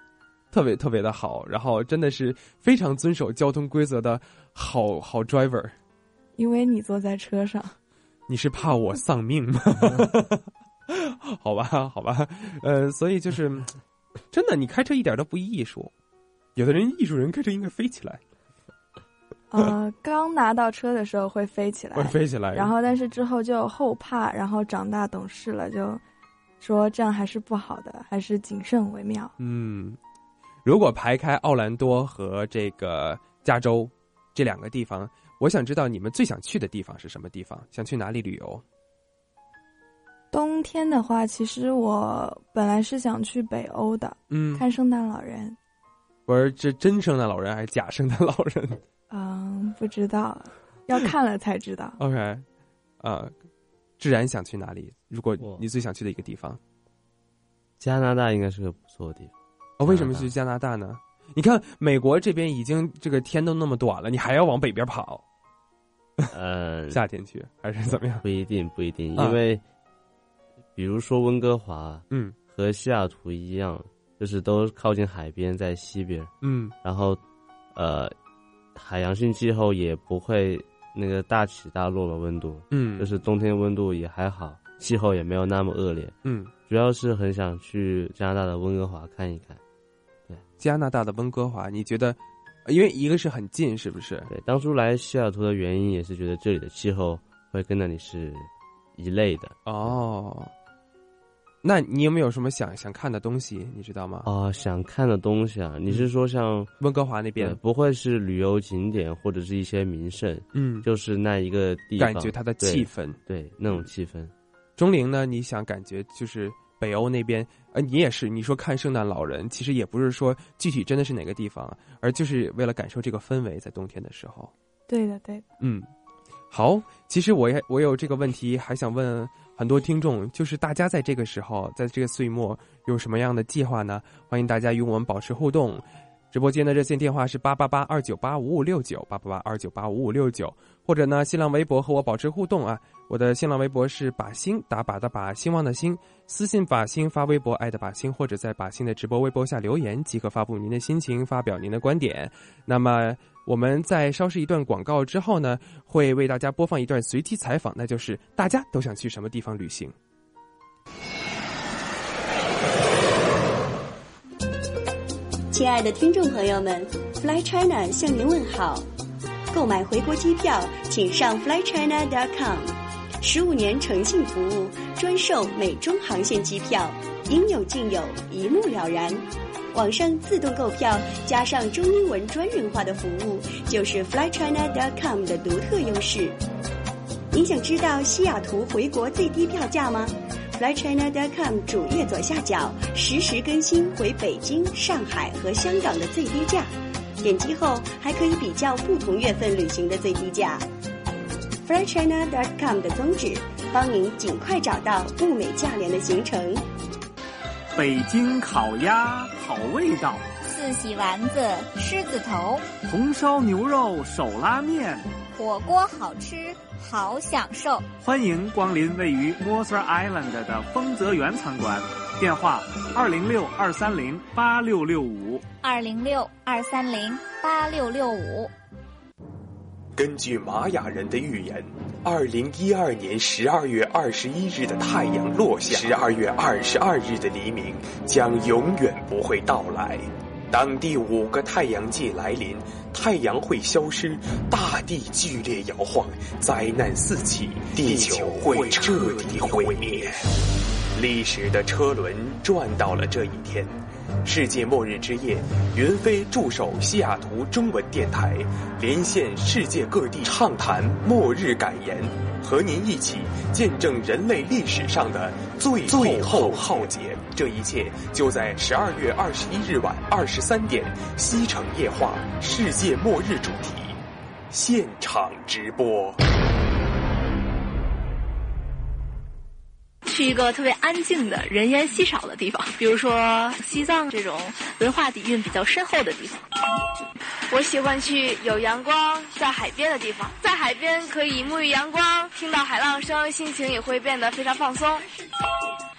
[SPEAKER 3] 特别特别的好，然后真的是非常遵守交通规则的好好 driver。
[SPEAKER 5] 因为你坐在车上。
[SPEAKER 3] 你是怕我丧命吗？好吧，好吧，呃，所以就是真的，你开车一点都不艺术。有的人艺术人开车应该飞起来。
[SPEAKER 5] 呃，刚拿到车的时候会飞起来，
[SPEAKER 3] 会飞起来，
[SPEAKER 5] 然后但是之后就后怕，然后长大懂事了，就说这样还是不好的，还是谨慎为妙。
[SPEAKER 3] 嗯，如果排开奥兰多和这个加州这两个地方，我想知道你们最想去的地方是什么地方？想去哪里旅游？
[SPEAKER 5] 冬天的话，其实我本来是想去北欧的，
[SPEAKER 3] 嗯，
[SPEAKER 5] 看圣诞老人。
[SPEAKER 3] 不是，这真圣诞老人还是假圣诞老人？
[SPEAKER 5] 嗯，不知道，要看了才知道。
[SPEAKER 3] OK， 啊、呃，自然想去哪里？如果你最想去的一个地方，
[SPEAKER 4] 加拿大应该是个不错的地方。
[SPEAKER 3] 哦，为什么去加拿大呢？你看美国这边已经这个天都那么短了，你还要往北边跑？
[SPEAKER 4] 呃，
[SPEAKER 3] 夏天去还是怎么样？
[SPEAKER 4] 不一定，不一定，因为、啊、比如说温哥华，
[SPEAKER 3] 嗯，
[SPEAKER 4] 和西雅图一样，就是都靠近海边，在西边，
[SPEAKER 3] 嗯，
[SPEAKER 4] 然后呃，海洋性气候也不会那个大起大落的温度，
[SPEAKER 3] 嗯，
[SPEAKER 4] 就是冬天温度也还好，气候也没有那么恶劣，
[SPEAKER 3] 嗯，
[SPEAKER 4] 主要是很想去加拿大的温哥华看一看。对，
[SPEAKER 3] 加拿大的温哥华，你觉得，因为一个是很近，是不是？
[SPEAKER 4] 对，当初来西雅图的原因也是觉得这里的气候会跟那里是一类的。
[SPEAKER 3] 哦，那你有没有什么想想看的东西？你知道吗？
[SPEAKER 4] 哦，想看的东西啊，你是说像
[SPEAKER 3] 温哥华那边？
[SPEAKER 4] 不会是旅游景点或者是一些名胜，
[SPEAKER 3] 嗯，
[SPEAKER 4] 就是那一个地方，
[SPEAKER 3] 感觉它的气氛，
[SPEAKER 4] 对，对那种气氛。
[SPEAKER 3] 钟灵呢？你想感觉就是北欧那边，呃，你也是，你说看圣诞老人，其实也不是说具体真的是哪个地方，而就是为了感受这个氛围，在冬天的时候。
[SPEAKER 5] 对的，对的。
[SPEAKER 3] 嗯，好，其实我也我有这个问题，还想问很多听众，就是大家在这个时候，在这个岁末有什么样的计划呢？欢迎大家与我们保持互动。直播间的热线电话是八八八二九八五五六九八八八二九八五五六九，或者呢，新浪微博和我保持互动啊。我的新浪微博是把星打靶的靶，兴旺的兴，私信把星发微博爱的把星，或者在把星的直播微博下留言即可发布您的心情，发表您的观点。那么我们在稍事一段广告之后呢，会为大家播放一段随机采访，那就是大家都想去什么地方旅行。
[SPEAKER 11] 亲爱的听众朋友们 ，Fly China 向您问好。购买回国机票，请上 fly china dot com。十五年诚信服务，专售美中航线机票，应有尽有，一目了然。网上自动购票，加上中英文专人化的服务，就是 fly china dot com 的独特优势。您想知道西雅图回国最低票价吗？fly china dot com 主页左下角实时更新回北京、上海和香港的最低价，点击后还可以比较不同月份旅行的最低价。fly china dot com 的宗旨，帮您尽快找到物美价廉的行程。
[SPEAKER 12] 北京烤鸭好味道，
[SPEAKER 13] 四喜丸子狮子头，
[SPEAKER 12] 红烧牛肉手拉面，
[SPEAKER 13] 火锅好吃好享受。
[SPEAKER 12] 欢迎光临位于 Mercer Island 的丰泽园餐馆，电话二零六二三零八六六五，
[SPEAKER 13] 二零六二三零八六六五。
[SPEAKER 6] 根据玛雅人的预言，二零一二年十二月二十一日的太阳落下，十二月二十二日的黎明将永远不会到来。当第五个太阳季来临，太阳会消失，大地剧烈摇晃，灾难四起，地球会彻底毁灭。历史的车轮转到了这一天，世界末日之夜，云飞驻守西雅图中文电台，连线世界各地，畅谈末日感言，和您一起见证人类历史上的最最后浩劫。这一切就在十二月二十一日晚二十三点，西城夜话世界末日主题现场直播。
[SPEAKER 14] 去一个特别安静的人烟稀少的地方，比如说西藏这种文化底蕴比较深厚的地方。
[SPEAKER 15] 我喜欢去有阳光在海边的地方，在海边可以沐浴阳光，听到海浪声，心情也会变得非常放松。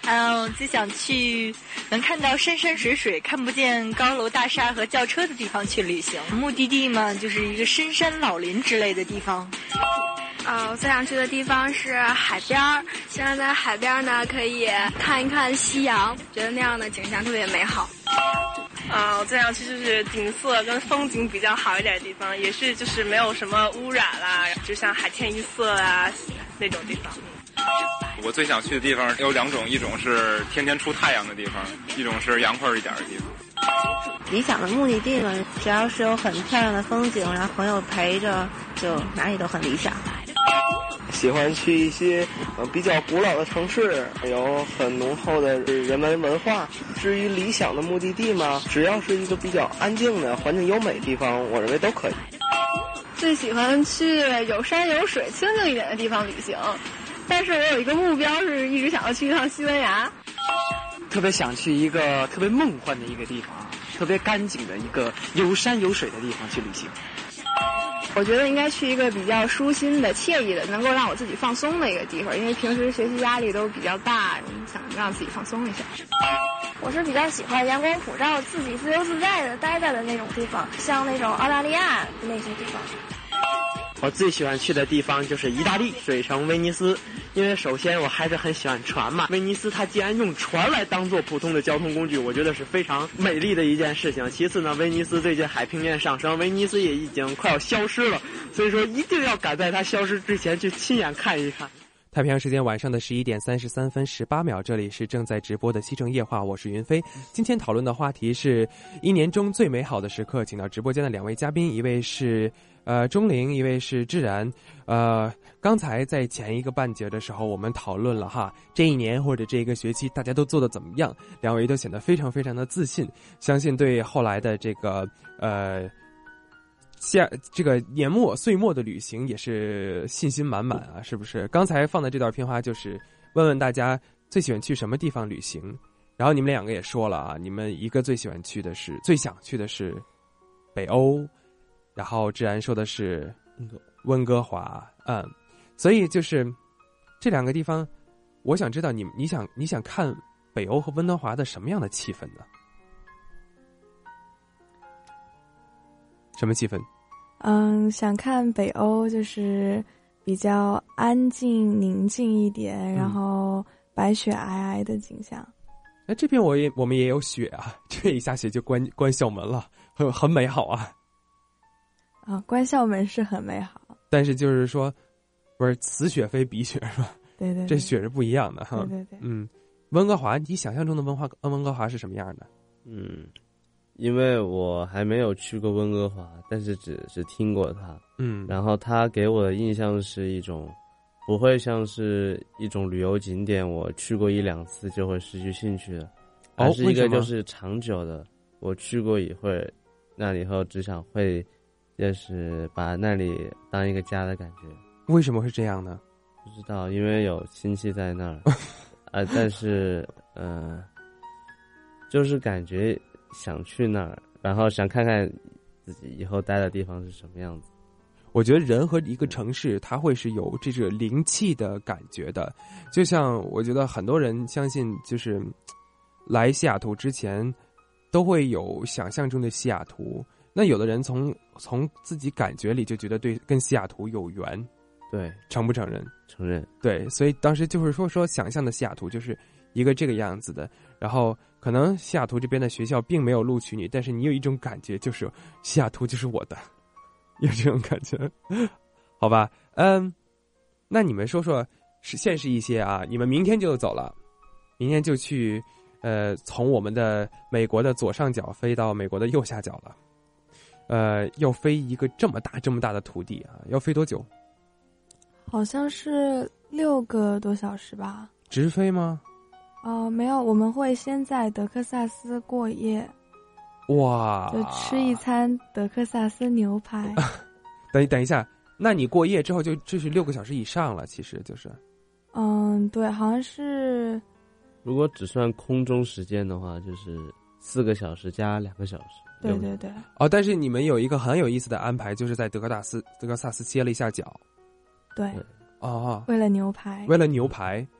[SPEAKER 14] 还有最想去能看到山山水水、看不见高楼大厦和轿车的地方去旅行。目的地嘛，就是一个深山老林之类的地方。
[SPEAKER 15] 呃，我最想去的地方是海边儿，希望在海边呢可以看一看夕阳，觉得那样的景象特别美好。
[SPEAKER 16] 啊、呃，我最想去就是景色跟风景比较好一点的地方，也是就是没有什么污染啦，就像海天一色啊那种地方。
[SPEAKER 17] 我最想去的地方有两种，一种是天天出太阳的地方，一种是凉快一点的地方。
[SPEAKER 18] 理想的目的地嘛，只要是有很漂亮的风景，然后朋友陪着，就哪里都很理想。
[SPEAKER 19] 喜欢去一些呃比较古老的城市，有很浓厚的人文文化。至于理想的目的地嘛，只要是一个比较安静的、环境优美的地方，我认为都可以。
[SPEAKER 20] 最喜欢去有山有水、清静一点的地方旅行，但是我有一个目标，是一直想要去一趟西班牙。
[SPEAKER 21] 特别想去一个特别梦幻的一个地方，特别干净的一个有山有水的地方去旅行。
[SPEAKER 20] 我觉得应该去一个比较舒心的、惬意的，能够让我自己放松的一个地方，因为平时学习压力都比较大，想让自己放松一下。
[SPEAKER 22] 我是比较喜欢阳光普照、自己自由自在的待着的那种地方，像那种澳大利亚那些地方。
[SPEAKER 21] 我最喜欢去的地方就是意大利水城威尼斯，因为首先我还是很喜欢船嘛。威尼斯它既然用船来当做普通的交通工具，我觉得是非常美丽的一件事情。其次呢，威尼斯最近海平面上升，威尼斯也已经快要消失了，所以说一定要赶在它消失之前去亲眼看一看。
[SPEAKER 3] 太平洋时间晚上的十一点三十三分十八秒，这里是正在直播的西城夜话，我是云飞。今天讨论的话题是一年中最美好的时刻，请到直播间的两位嘉宾，一位是呃钟灵，一位是志然。呃，刚才在前一个半节的时候，我们讨论了哈，这一年或者这一个学期大家都做得怎么样，两位都显得非常非常的自信，相信对后来的这个呃。下这个年末岁末的旅行也是信心满满啊，是不是？刚才放的这段片花就是问问大家最喜欢去什么地方旅行，然后你们两个也说了啊，你们一个最喜欢去的是最想去的是北欧，然后志然说的是温哥华，嗯，所以就是这两个地方，我想知道你你想你想看北欧和温哥华的什么样的气氛呢？什么气氛？
[SPEAKER 5] 嗯，想看北欧就是比较安静宁静一点，嗯、然后白雪皑皑的景象。
[SPEAKER 3] 哎，这边我也我们也有雪啊，这一下雪就关关校门了，很很美好啊。
[SPEAKER 5] 啊，关校门是很美好，
[SPEAKER 3] 但是就是说，不是此雪非彼雪是吧？
[SPEAKER 5] 对 对, 对，
[SPEAKER 3] 这雪是不一样的哈。
[SPEAKER 5] 对对对，
[SPEAKER 3] 嗯，温哥华，你想象中的温华温哥华是什么样的？
[SPEAKER 4] 嗯。因为我还没有去过温哥华，但是只是听过它，
[SPEAKER 3] 嗯，
[SPEAKER 4] 然后它给我的印象是一种，不会像是一种旅游景点，我去过一两次就会失去兴趣的，而是一个就是长久的，我去过以后，那里以后只想会，就是把那里当一个家的感觉。
[SPEAKER 3] 为什么会这样呢？
[SPEAKER 4] 不知道，因为有亲戚在那儿，啊，但是嗯、呃，就是感觉。想去那儿，然后想看看自己以后待的地方是什么样子。
[SPEAKER 3] 我觉得人和一个城市，它会是有这种灵气的感觉的。就像我觉得很多人相信，就是来西雅图之前，都会有想象中的西雅图。那有的人从从自己感觉里就觉得对跟西雅图有缘，
[SPEAKER 4] 对，
[SPEAKER 3] 承不承认？
[SPEAKER 4] 承认。
[SPEAKER 3] 对，所以当时就是说说想象的西雅图就是一个这个样子的，然后可能西雅图这边的学校并没有录取你，但是你有一种感觉，就是西雅图就是我的，有这种感觉，好吧？嗯，那你们说说，是现实一些啊，你们明天就走了，明天就去，呃，从我们的美国的左上角飞到美国的右下角了，呃，要飞一个这么大这么大的土地啊，要飞多久？
[SPEAKER 5] 好像是六个多小时吧。
[SPEAKER 3] 直飞吗？
[SPEAKER 5] 哦、呃，没有，我们会先在德克萨斯过夜。
[SPEAKER 3] 哇！
[SPEAKER 5] 就吃一餐德克萨斯牛排。
[SPEAKER 3] 等等一下，那你过夜之后就就是六个小时以上了，其实就是。
[SPEAKER 5] 嗯，对，好像是。
[SPEAKER 4] 如果只算空中时间的话，就是四个小时加两个小时。
[SPEAKER 5] 对对对。
[SPEAKER 3] 哦，但是你们有一个很有意思的安排，就是在德克萨斯德克萨斯歇了一下脚。
[SPEAKER 5] 对。
[SPEAKER 3] 哦。
[SPEAKER 5] 为了牛排。
[SPEAKER 3] 为了牛排。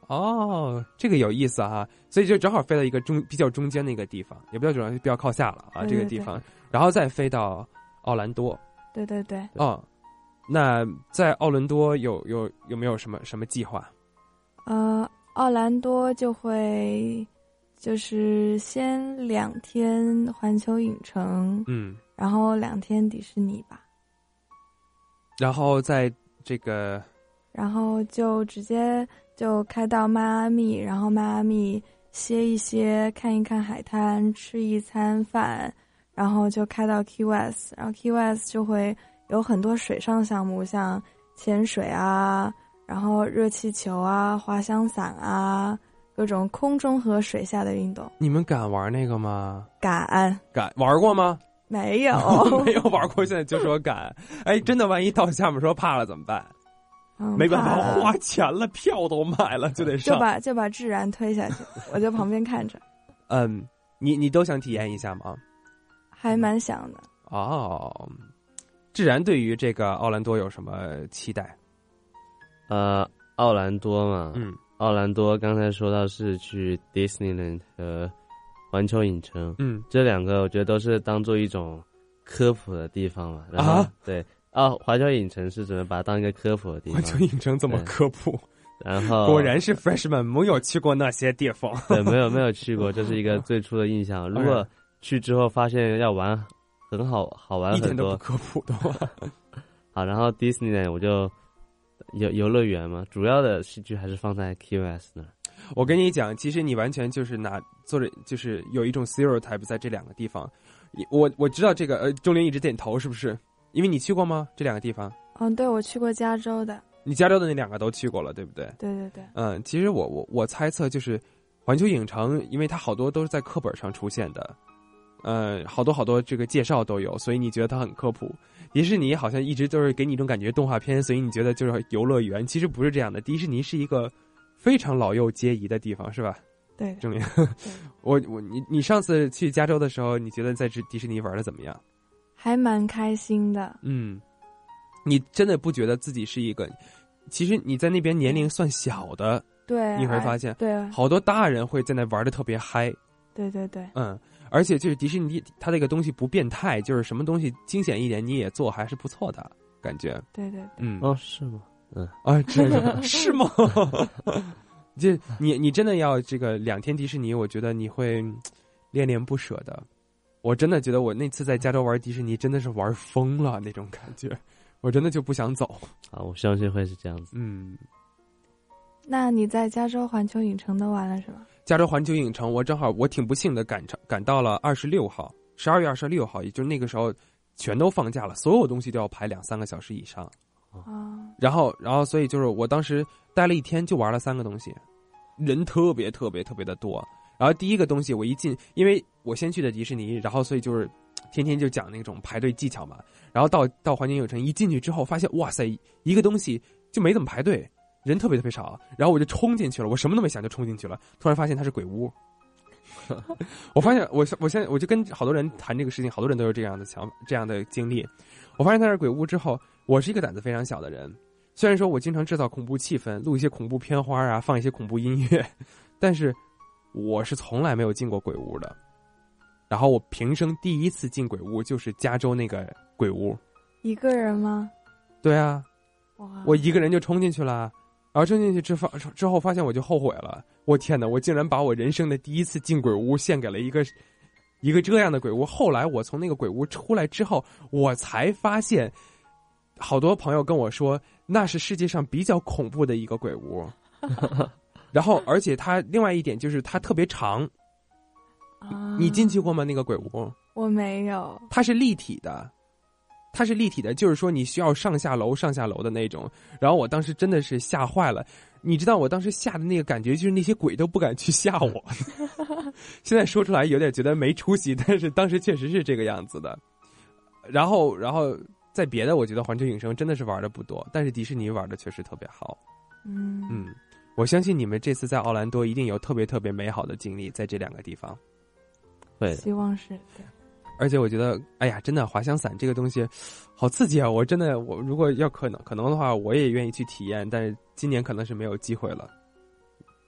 [SPEAKER 3] 哦，这个有意思哈，所以就正好飞到一个中比较中间的一个地方，也不叫主要比较靠下了啊，
[SPEAKER 5] 对对对
[SPEAKER 3] 这个地方，然后再飞到奥兰多。
[SPEAKER 5] 对对对。
[SPEAKER 3] 哦，那在奥伦多有有有没有什么什么计划？
[SPEAKER 5] 呃，奥兰多就会就是先两天环球影城，
[SPEAKER 3] 嗯，
[SPEAKER 5] 然后两天迪士尼吧，
[SPEAKER 3] 然后在这个，
[SPEAKER 5] 然后就直接就开到迈阿密，然后迈阿密歇一歇，看一看海滩，吃一餐饭，然后就开到 Key West， 然后 Key West 就会有很多水上项目，像潜水啊，然后热气球啊，滑翔伞啊，各种空中和水下的运动。
[SPEAKER 3] 你们敢玩那个吗？
[SPEAKER 5] 敢。
[SPEAKER 3] 敢玩过吗？
[SPEAKER 5] 没有。
[SPEAKER 3] 没有玩过，现在就说敢。哎，真的万一到下面说怕了怎么办？
[SPEAKER 5] 嗯、
[SPEAKER 3] 没办法，花钱了，票都买了，就得上。
[SPEAKER 5] 就把就把自然推下去，我在旁边看着。
[SPEAKER 3] 嗯，你你都想体验一下吗？
[SPEAKER 5] 还蛮想的。
[SPEAKER 3] 哦，自然对于这个奥兰多有什么期待？
[SPEAKER 4] 呃，奥兰多嘛，
[SPEAKER 3] 嗯，
[SPEAKER 4] 奥兰多刚才说到是去 Disneyland 和环球影城，
[SPEAKER 3] 嗯，
[SPEAKER 4] 这两个我觉得都是当做一种科普的地方嘛。然后
[SPEAKER 3] 啊，
[SPEAKER 4] 对，哦，环球影城是准备把它当一个科普的地方。
[SPEAKER 3] 环球影城这么科普，
[SPEAKER 4] 然后
[SPEAKER 3] 果然是 freshman 没有去过那些地方。
[SPEAKER 4] 对，没有没有去过，这是一个最初的印象。如果去之后发现要玩很好好玩很多，
[SPEAKER 3] 一点都不科普的话。
[SPEAKER 4] 好，然后 Disneyland 我就游游乐园嘛，主要的戏剧还是放在 Key West 那儿。
[SPEAKER 3] 我跟你讲，其实你完全就是拿做着，就是有一种 stereotype 在这两个地方。我我知道这个，呃，钟林一直点头，是不是？因为你去过吗？这两个地方？
[SPEAKER 5] 嗯，对，我去过加州的。
[SPEAKER 3] 你加州的那两个都去过了，对不对？
[SPEAKER 5] 对对对。
[SPEAKER 3] 嗯，其实我我我猜测就是环球影城，因为它好多都是在课本上出现的，呃，好多好多这个介绍都有，所以你觉得它很科普。迪士尼好像一直都是给你一种感觉动画片，所以你觉得就是游乐园，其实不是这样的。迪士尼是一个非常老幼皆宜的地方，是吧？
[SPEAKER 5] 对，
[SPEAKER 3] 钟林，我我你你上次去加州的时候，你觉得在迪士尼玩的怎么样？
[SPEAKER 5] 还蛮开心的。
[SPEAKER 3] 嗯，你真的不觉得自己是一个？其实你在那边年龄算小的，
[SPEAKER 5] 对，
[SPEAKER 3] 你会发现，
[SPEAKER 5] 对，
[SPEAKER 3] 好多大人会在那玩的特别嗨。
[SPEAKER 5] 对对对，
[SPEAKER 3] 嗯，而且就是迪士尼，它这个东西不变态，就是什么东西惊险一点你也做，还是不错的感觉。
[SPEAKER 5] 对对对，
[SPEAKER 3] 嗯，
[SPEAKER 4] 哦，是吗？嗯
[SPEAKER 3] 啊，这个是吗？这你你真的要这个两天迪士尼，我觉得你会恋恋不舍的。我真的觉得我那次在加州玩迪士尼真的是玩疯了那种感觉，我真的就不想走。
[SPEAKER 4] 啊，我相信会是这样子。
[SPEAKER 3] 嗯，
[SPEAKER 5] 那你在加州环球影城都玩了是吗？
[SPEAKER 3] 加州环球影城，我正好我挺不幸的赶赶到了二十六号，十二月二十六号，也就是那个时候全都放假了，所有东西都要排两三个小时以上。
[SPEAKER 5] 啊，
[SPEAKER 3] 然后，然后，所以就是我当时待了一天，就玩了三个东西，人特别特别特别的多。然后第一个东西我一进，因为我先去的迪士尼，然后所以就是天天就讲那种排队技巧嘛。然后到到环球影城一进去之后，发现哇塞，一个东西就没怎么排队，人特别特别少。然后我就冲进去了，我什么都没想就冲进去了，突然发现它是鬼屋。我发现我我现在我就跟好多人谈这个事情，好多人都有这样的想这样的经历。我发现它是鬼屋之后，我是一个胆子非常小的人，虽然说我经常制造恐怖气氛，录一些恐怖片花啊，放一些恐怖音乐，但是我是从来没有进过鬼屋的。然后我平生第一次进鬼屋就是加州那个鬼屋。
[SPEAKER 5] 一个人吗？
[SPEAKER 3] 对啊，
[SPEAKER 5] 哇，
[SPEAKER 3] 我一个人就冲进去了。然后冲进去之后，之后发现我就后悔了。我天哪！我竟然把我人生的第一次进鬼屋献给了一个一个这样的鬼屋。后来我从那个鬼屋出来之后，我才发现，好多朋友跟我说那是世界上比较恐怖的一个鬼屋。然后，而且它另外一点就是它特别长。
[SPEAKER 5] 啊，
[SPEAKER 3] 你进去过吗？那个鬼屋？
[SPEAKER 5] 我没有。
[SPEAKER 3] 它是立体的。它是立体的，就是说你需要上下楼上下楼的那种。然后我当时真的是吓坏了，你知道我当时吓的那个感觉，就是那些鬼都不敢去吓我。现在说出来有点觉得没出息，但是当时确实是这个样子的。然后，然后在别的，我觉得环球影城真的是玩的不多，但是迪士尼玩的确实特别好。
[SPEAKER 5] 嗯
[SPEAKER 3] 嗯，我相信你们这次在奥兰多一定有特别特别美好的经历，在这两个地方。
[SPEAKER 4] 会，
[SPEAKER 5] 希望是对。
[SPEAKER 3] 而且我觉得，哎呀，真的滑翔伞这个东西，好刺激啊！我真的，我如果要可能可能的话，我也愿意去体验，但是今年可能是没有机会了。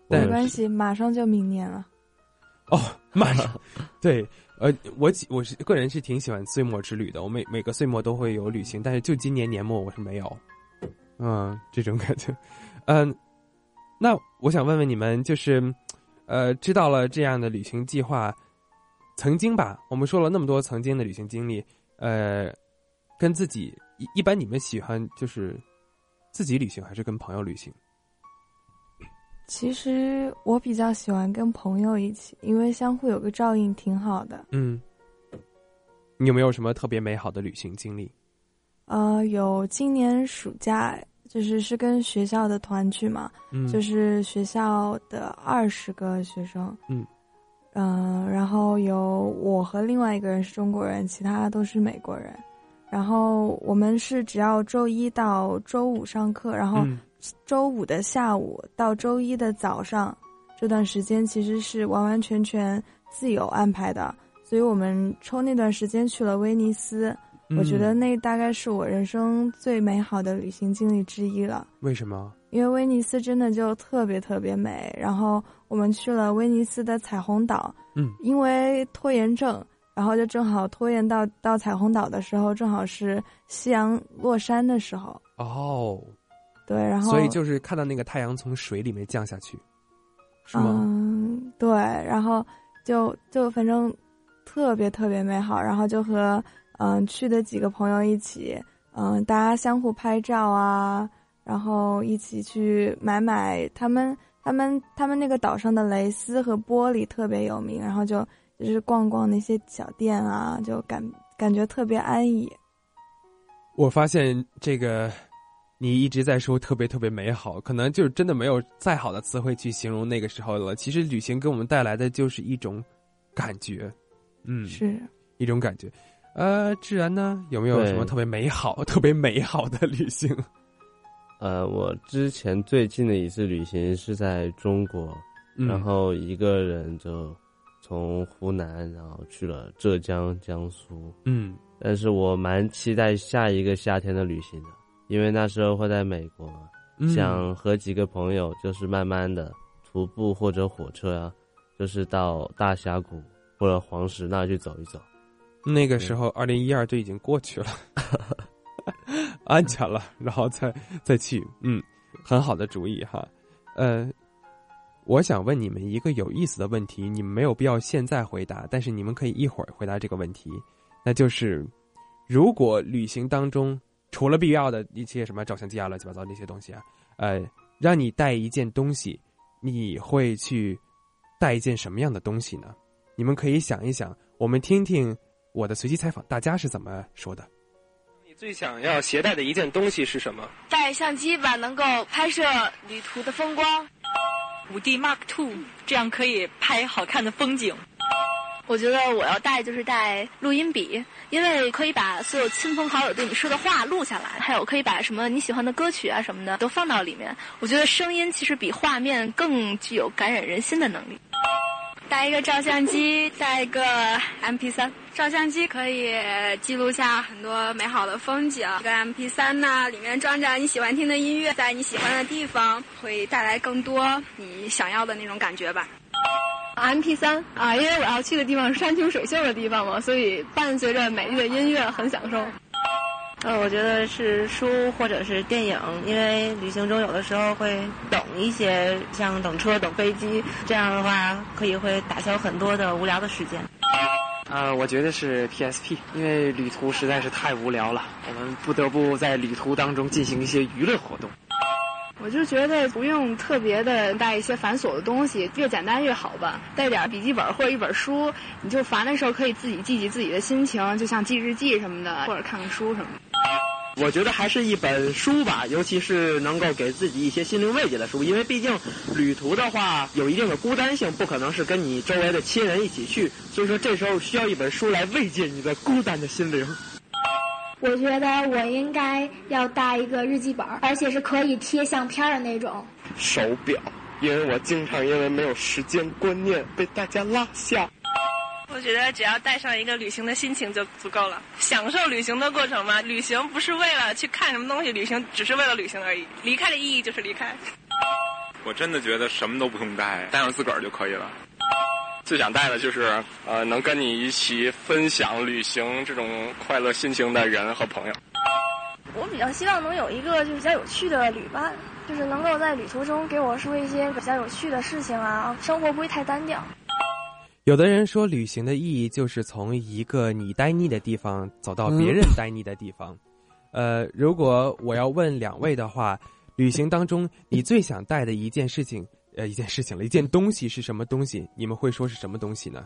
[SPEAKER 5] 没关系，马上就明年了。
[SPEAKER 3] 哦，马上，对，呃，我我是个人是挺喜欢岁末之旅的，我每每个岁末都会有旅行，但是就今年年末我是没有，嗯，这种感觉，嗯、呃，那我想问问你们，就是，呃，知道了这样的旅行计划，曾经吧，我们说了那么多曾经的旅行经历，呃，跟自己一一般你们喜欢就是自己旅行还是跟朋友旅行？
[SPEAKER 5] 其实我比较喜欢跟朋友一起，因为相互有个照应挺好的。
[SPEAKER 3] 嗯，你有没有什么特别美好的旅行经历？
[SPEAKER 5] 呃，有今年暑假就是是跟学校的团去嘛，
[SPEAKER 3] 嗯，
[SPEAKER 5] 就是学校的二十个学生，
[SPEAKER 3] 嗯，
[SPEAKER 5] 呃，然后有我和另外一个人是中国人，其他都是美国人。然后我们是只要周一到周五上课，然后周五的下午到周一的早上这段时间其实是完完全全自由安排的，所以我们抽那段时间去了威尼斯，
[SPEAKER 3] 嗯，
[SPEAKER 5] 我觉得那大概是我人生最美好的旅行经历之一了。
[SPEAKER 3] 为什么？
[SPEAKER 5] 因为威尼斯真的就特别特别美，然后我们去了威尼斯的彩虹岛，
[SPEAKER 3] 嗯，
[SPEAKER 5] 因为拖延症，然后就正好拖延到到彩虹岛的时候，正好是夕阳落山的时候。
[SPEAKER 3] 哦，
[SPEAKER 5] 对，然后
[SPEAKER 3] 所以就是看到那个太阳从水里面降下去，是吗？
[SPEAKER 5] 嗯，对，然后就就反正特别特别美好，然后就和嗯去的几个朋友一起，嗯，大家相互拍照啊，然后一起去买买他们他们他们那个岛上的蕾丝和玻璃特别有名，然后就就是逛逛那些小店啊，就感感觉特别安逸。
[SPEAKER 3] 我发现这个你一直在说特别特别美好，可能就是真的没有再好的词汇去形容那个时候了。其实旅行给我们带来的就是一种感觉，嗯，
[SPEAKER 5] 是
[SPEAKER 3] 一种感觉。呃，志然呢，有没有什么特别美好、特别美好的旅行？
[SPEAKER 4] 呃，我之前最近的一次旅行是在中国，
[SPEAKER 3] 嗯、
[SPEAKER 4] 然后一个人就从湖南，然后去了浙江、江苏。
[SPEAKER 3] 嗯，
[SPEAKER 4] 但是我蛮期待下一个夏天的旅行的，因为那时候会在美国嘛，
[SPEAKER 3] 嗯、
[SPEAKER 4] 想和几个朋友就是慢慢的徒步或者火车啊，就是到大峡谷或者黄石那去走一走。
[SPEAKER 3] 那个时候，二零一二就已经过去了，安全了，然后再再去，嗯，很好的主意哈。呃，我想问你们一个有意思的问题，你们没有必要现在回答，但是你们可以一会儿回答这个问题，那就是如果旅行当中除了必要的一些什么照相机啊、乱七八糟那些东西啊，呃，让你带一件东西，你会去带一件什么样的东西呢？你们可以想一想，我们听听我的随机采访，大家是怎么说的？
[SPEAKER 1] 你最想要携带的一件东西是什么？
[SPEAKER 15] 带相机吧，能够拍摄旅途的风光。
[SPEAKER 14] 五 D Mark 二，这样可以拍好看的风景。
[SPEAKER 22] 我觉得我要带就是带录音笔，因为可以把所有亲朋好友对你说的话录下来，还有可以把什么你喜欢的歌曲啊什么的都放到里面。我觉得声音其实比画面更具有感染人心的能力。
[SPEAKER 15] 带一个照相机，带一个 M P 三。照相机可以记录下很多美好的风景，这个 M P 三呢，里面装着你喜欢听的音乐，在你喜欢的地方会带来更多你想要的那种感觉吧。
[SPEAKER 20] M P 三 啊，因为我要去的地方是山清水秀的地方嘛，所以伴随着美丽的音乐很享受。
[SPEAKER 18] 呃，我觉得是书或者是电影，因为旅行中有的时候会等一些，像等车、等飞机，这样的话可以会打消很多的无聊的时间。
[SPEAKER 1] 呃，我觉得是 P S P， 因为旅途实在是太无聊了，我们不得不在旅途当中进行一些娱乐活动。
[SPEAKER 20] 我就觉得不用特别的带一些繁琐的东西，越简单越好吧。带点笔记本或者一本书，你就烦的时候可以自己记记自己的心情，就像记日记什么的，或者看看书什么的。
[SPEAKER 21] 我觉得还是一本书吧，尤其是能够给自己一些心灵慰藉的书，因为毕竟旅途的话有一定的孤单性，不可能是跟你周围的亲人一起去，所以说这时候需要一本书来慰藉你的孤单的心灵。
[SPEAKER 2] 我觉得我应该要带一个日记本，而且是可以贴相片的那种。
[SPEAKER 19] 手表，因为我经常因为没有时间观念被大家落下。
[SPEAKER 16] 我觉得只要带上一个旅行的心情就足够了，享受旅行的过程嘛。旅行不是为了去看什么东西，旅行只是为了旅行而已。离开的意义就是离开。
[SPEAKER 17] 我真的觉得什么都不用带，带上自个儿就可以了。
[SPEAKER 7] 最想带的就是呃，能跟你一起分享旅行这种快乐心情的人和朋友。
[SPEAKER 8] 我比较希望能有一个就是比较有趣的旅伴，就是能够在旅途中给我说一些比较有趣的事情啊，生活不会太单调。
[SPEAKER 3] 有的人说，旅行的意义就是从一个你待腻的地方走到别人待腻的地方。嗯、呃，如果我要问两位的话，旅行当中你最想带的一件事情，呃，一件事情了，一件东西是什么东西？你们会说是什么东西呢？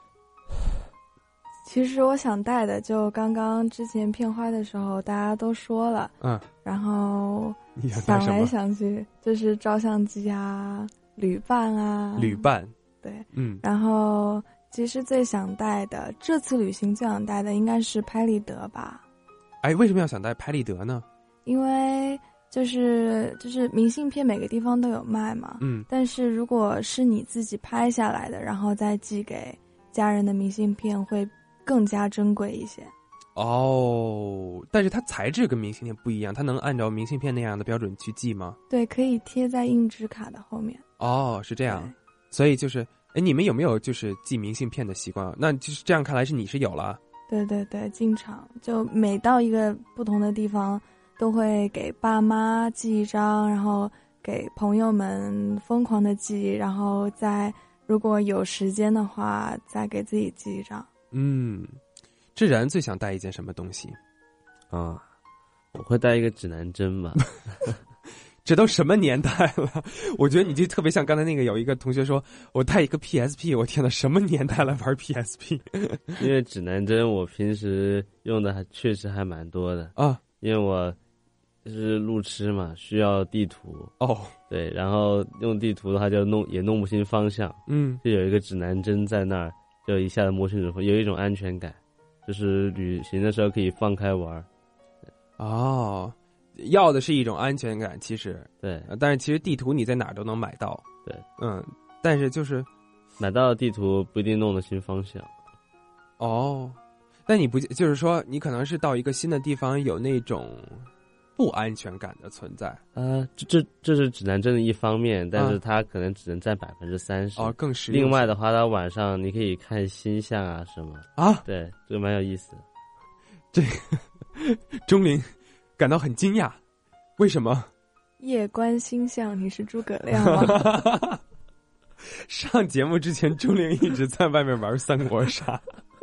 [SPEAKER 5] 其实我想带的，就刚刚之前片花的时候大家都说了，嗯，然后想来想去就是照相机啊、旅伴啊、
[SPEAKER 3] 旅伴，
[SPEAKER 5] 对，
[SPEAKER 3] 嗯，
[SPEAKER 5] 然后其实最想带的，这次旅行最想带的应该是拍立得吧。
[SPEAKER 3] 哎，为什么要想带拍立得呢？
[SPEAKER 5] 因为就是就是明信片每个地方都有卖嘛，嗯，但是如果是你自己拍下来的，然后再寄给家人的明信片会更加珍贵一些。
[SPEAKER 3] 哦，但是它材质跟明信片不一样，它能按照明信片那样的标准去寄吗？
[SPEAKER 5] 对，可以贴在硬纸卡的后面。
[SPEAKER 3] 哦，是这样，所以就是，哎，你们有没有就是寄明信片的习惯？那就是这样看来是你是有了。
[SPEAKER 5] 对对对，经常就每到一个不同的地方，都会给爸妈寄一张，然后给朋友们疯狂的寄，然后再如果有时间的话，再给自己寄一张。
[SPEAKER 3] 嗯，志然最想带一件什么东西？
[SPEAKER 4] 啊，我会带一个指南针吧。
[SPEAKER 3] 这都什么年代了？我觉得你就特别像刚才那个，有一个同学说我带一个 P S P， 我天哪，什么年代来玩 P S P？
[SPEAKER 4] 因为指南针我平时用的还确实还蛮多的
[SPEAKER 3] 啊，
[SPEAKER 4] 因为我就是路痴嘛，需要地图
[SPEAKER 3] 哦，
[SPEAKER 4] 对，然后用地图的话就弄也弄不清方向，
[SPEAKER 3] 嗯，
[SPEAKER 4] 就有一个指南针在那儿，就一下子摸清楚，有一种安全感，就是旅行的时候可以放开玩。
[SPEAKER 3] 哦。要的是一种安全感，其实
[SPEAKER 4] 对，
[SPEAKER 3] 但是其实地图你在哪儿都能买到，
[SPEAKER 4] 对，
[SPEAKER 3] 嗯，但是就是
[SPEAKER 4] 买到的地图不一定弄得清方向。
[SPEAKER 3] 哦，但你不就是说你可能是到一个新的地方有那种不安全感的存在？
[SPEAKER 4] 呃，这这这是指南针的一方面，但是它可能只能占百分之三十。
[SPEAKER 3] 哦，更实用。
[SPEAKER 4] 另外的话，它晚上你可以看星象啊什么
[SPEAKER 3] 啊？
[SPEAKER 4] 对，这个蛮有意思的。
[SPEAKER 3] 这个钟灵感到很惊讶，为什么？
[SPEAKER 5] 夜观星象，你是诸葛亮吗？
[SPEAKER 3] 上节目之前，钟灵一直在外面玩三国杀，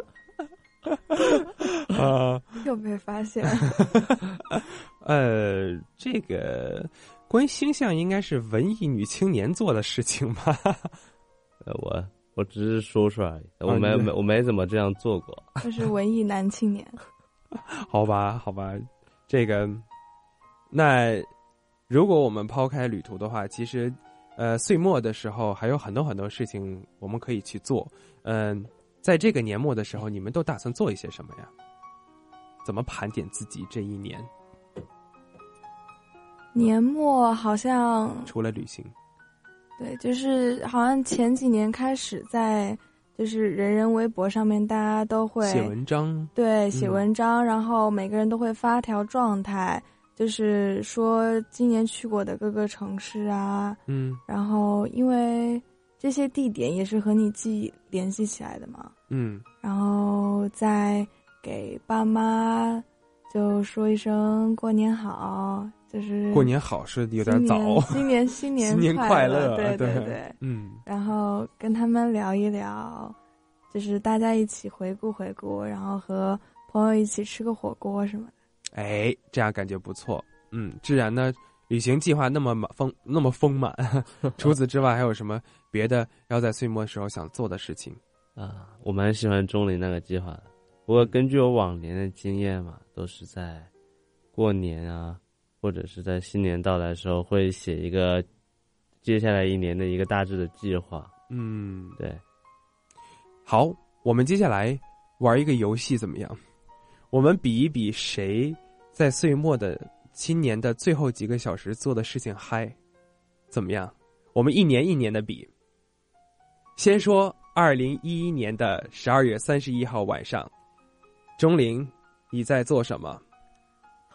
[SPEAKER 3] 啊，
[SPEAKER 5] 又被发现。
[SPEAKER 3] 呃，这个观星象应该是文艺女青年做的事情吧？
[SPEAKER 4] 呃，我我只是说说而已，我没、嗯、没我没怎么这样做过。
[SPEAKER 5] 这是文艺男青年。
[SPEAKER 3] 好吧，好吧。这个，那如果我们抛开旅途的话，其实，呃，岁末的时候还有很多很多事情我们可以去做。嗯、呃，在这个年末的时候，你们都打算做一些什么呀？怎么盘点自己这一年？
[SPEAKER 5] 年末好像
[SPEAKER 3] 除了旅行，
[SPEAKER 5] 对，就是好像前几年开始在。就是人人微博上面大家都会
[SPEAKER 3] 写文章，
[SPEAKER 5] 对，写文章、嗯、然后每个人都会发条状态，就是说今年去过的各个城市啊，
[SPEAKER 3] 嗯，
[SPEAKER 5] 然后因为这些地点也是和你记忆联系起来的嘛，
[SPEAKER 3] 嗯，
[SPEAKER 5] 然后再给爸妈就说一声过年好，就是
[SPEAKER 3] 过年好是有点早，
[SPEAKER 5] 新年新年
[SPEAKER 3] 新年快乐，
[SPEAKER 5] 对对
[SPEAKER 3] 对,
[SPEAKER 5] 对，
[SPEAKER 3] 嗯，
[SPEAKER 5] 然后跟他们聊一聊，就是大家一起回顾回顾，然后和朋友一起吃个火锅什么的。
[SPEAKER 3] 哎，这样感觉不错。嗯，自然呢，旅行计划那么丰那么丰满，除此之外还有什么别的要在岁末的时候想做的事情
[SPEAKER 4] 啊？我蛮喜欢钟灵那个计划的。不过根据我往年的经验嘛，都是在过年啊，或者是在新年到来的时候，会写一个接下来一年的一个大致的计划。
[SPEAKER 3] 嗯，
[SPEAKER 4] 对。
[SPEAKER 3] 好，我们接下来玩一个游戏怎么样？我们比一比谁在岁末的新年的最后几个小时做的事情嗨，怎么样？我们一年一年的比。先说二零一一年的十二月三十一号晚上。钟灵，你在做什么？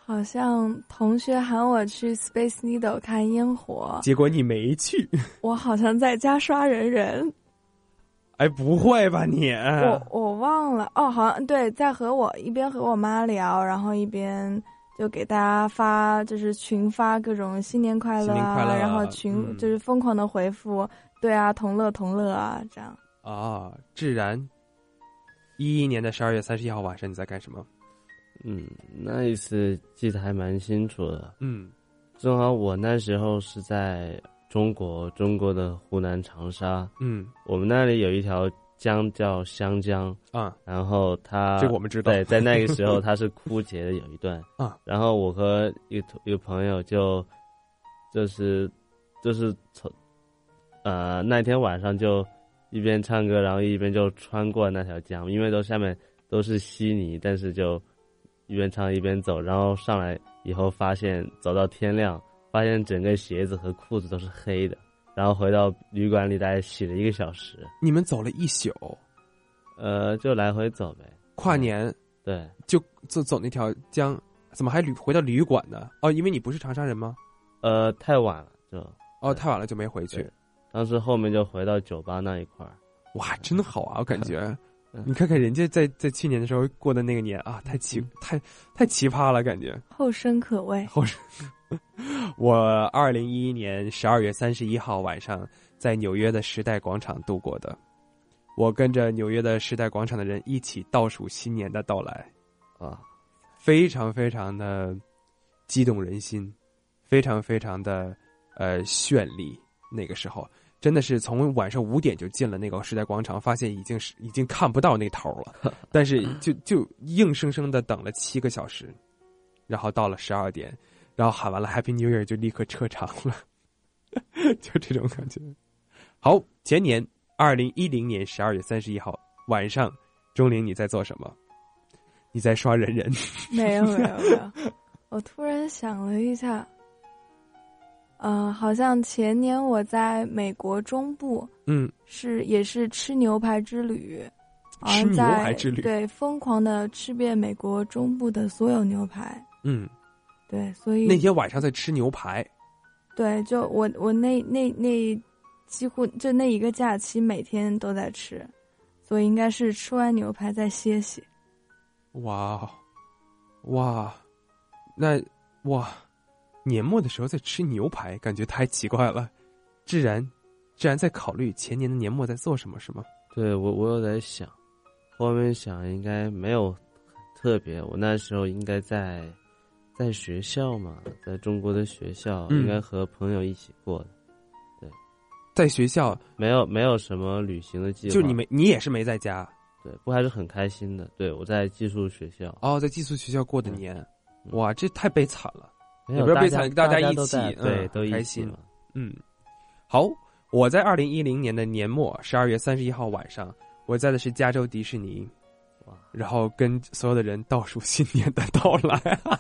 [SPEAKER 5] 好像同学喊我去 Space Needle 看烟火，
[SPEAKER 3] 结果你没去。
[SPEAKER 5] 我好像在家刷人人。
[SPEAKER 3] 哎，不会吧你？
[SPEAKER 5] 我我忘了哦，好像对，在和我一边和我妈聊，然后一边就给大家发，就是群发各种新年快乐啊，
[SPEAKER 3] 新年快乐
[SPEAKER 5] 然后群、嗯、就是疯狂的回复，对啊，同乐同乐啊，这样。
[SPEAKER 3] 啊，自然。一一年的十二月三十一号晚上你在干什么？
[SPEAKER 4] 嗯，那一次记得还蛮清楚的。
[SPEAKER 3] 嗯，
[SPEAKER 4] 正好我那时候是在中国，中国的湖南长沙。
[SPEAKER 3] 嗯，
[SPEAKER 4] 我们那里有一条江叫湘江
[SPEAKER 3] 啊，
[SPEAKER 4] 然后它
[SPEAKER 3] 这个我们知道。
[SPEAKER 4] 对，在那个时候它是枯竭的有一段
[SPEAKER 3] 啊。
[SPEAKER 4] 然后我和一个一个朋友就就是就是从呃那天晚上就一边唱歌，然后一边就穿过那条江，因为都下面都是稀泥，但是就一边唱一边走，然后上来以后发现走到天亮，发现整个鞋子和裤子都是黑的，然后回到旅馆里大概洗了一个小时。
[SPEAKER 3] 你们走了一宿？
[SPEAKER 4] 呃，就来回走呗。
[SPEAKER 3] 跨年？
[SPEAKER 4] 对，
[SPEAKER 3] 就走走那条江，怎么还旅回到旅馆呢？哦，因为你不是长沙人吗？
[SPEAKER 4] 呃，太晚了就。
[SPEAKER 3] 哦，太晚了就没回去。
[SPEAKER 4] 当时后面就回到酒吧那一块儿。
[SPEAKER 3] 哇，真好啊！我感觉，你看看人家在在去年的时候过的那个年啊，太奇太太奇葩了，感觉
[SPEAKER 5] 后生可畏。
[SPEAKER 3] 后生。我二零一一年十二月三十一号晚上在纽约的时代广场度过的。我跟着纽约的时代广场的人一起倒数新年的到来，
[SPEAKER 4] 啊，
[SPEAKER 3] 非常非常的激动人心，非常非常的呃绚丽。那个时候真的是从晚上五点就进了那个时代广场，发现已经是已经看不到那头了，但是就就硬生生的等了七个小时，然后到了十二点，然后喊完了 Happy New Year 就立刻撤场了，就这种感觉。好，前年二零一零年十二月三十一号晚上，钟灵你在做什么？你在刷人人？
[SPEAKER 5] 没有没有没有，我突然想了一下。呃，好像前年我在美国中部，
[SPEAKER 3] 嗯，
[SPEAKER 5] 是也是吃牛排之旅，
[SPEAKER 3] 吃牛排之旅，
[SPEAKER 5] 对，疯狂的吃遍美国中部的所有牛排，
[SPEAKER 3] 嗯，
[SPEAKER 5] 对，所以
[SPEAKER 3] 那天晚上在吃牛排，
[SPEAKER 5] 对，就我我那那那几乎就那一个假期每天都在吃，所以应该是吃完牛排再歇息。
[SPEAKER 3] 哇，哇，那哇。年末的时候在吃牛排，感觉太奇怪了。自然，自然在考虑前年的年末在做什么，是吗？
[SPEAKER 4] 对，我我有在想，后面想应该没有特别。我那时候应该在在学校嘛，在中国的学校，
[SPEAKER 3] 嗯、
[SPEAKER 4] 应该和朋友一起过的。对，
[SPEAKER 3] 在学校
[SPEAKER 4] 没有没有什么旅行的计划，
[SPEAKER 3] 就你没你也是没在家。
[SPEAKER 4] 对，不过还是很开心的。对，我在寄宿学校。
[SPEAKER 3] 哦，在寄宿学校过的年，嗯、哇，这太悲惨了。
[SPEAKER 4] 也
[SPEAKER 3] 不是悲惨，大
[SPEAKER 4] 家
[SPEAKER 3] 一起，
[SPEAKER 4] 对，
[SPEAKER 3] 嗯、
[SPEAKER 4] 都
[SPEAKER 3] 开心。嗯，好，我在二零一零年的年末十二月三十一号晚上，我在的是加州迪士尼，
[SPEAKER 4] 哇，
[SPEAKER 3] 然后跟所有的人倒数新年的到来。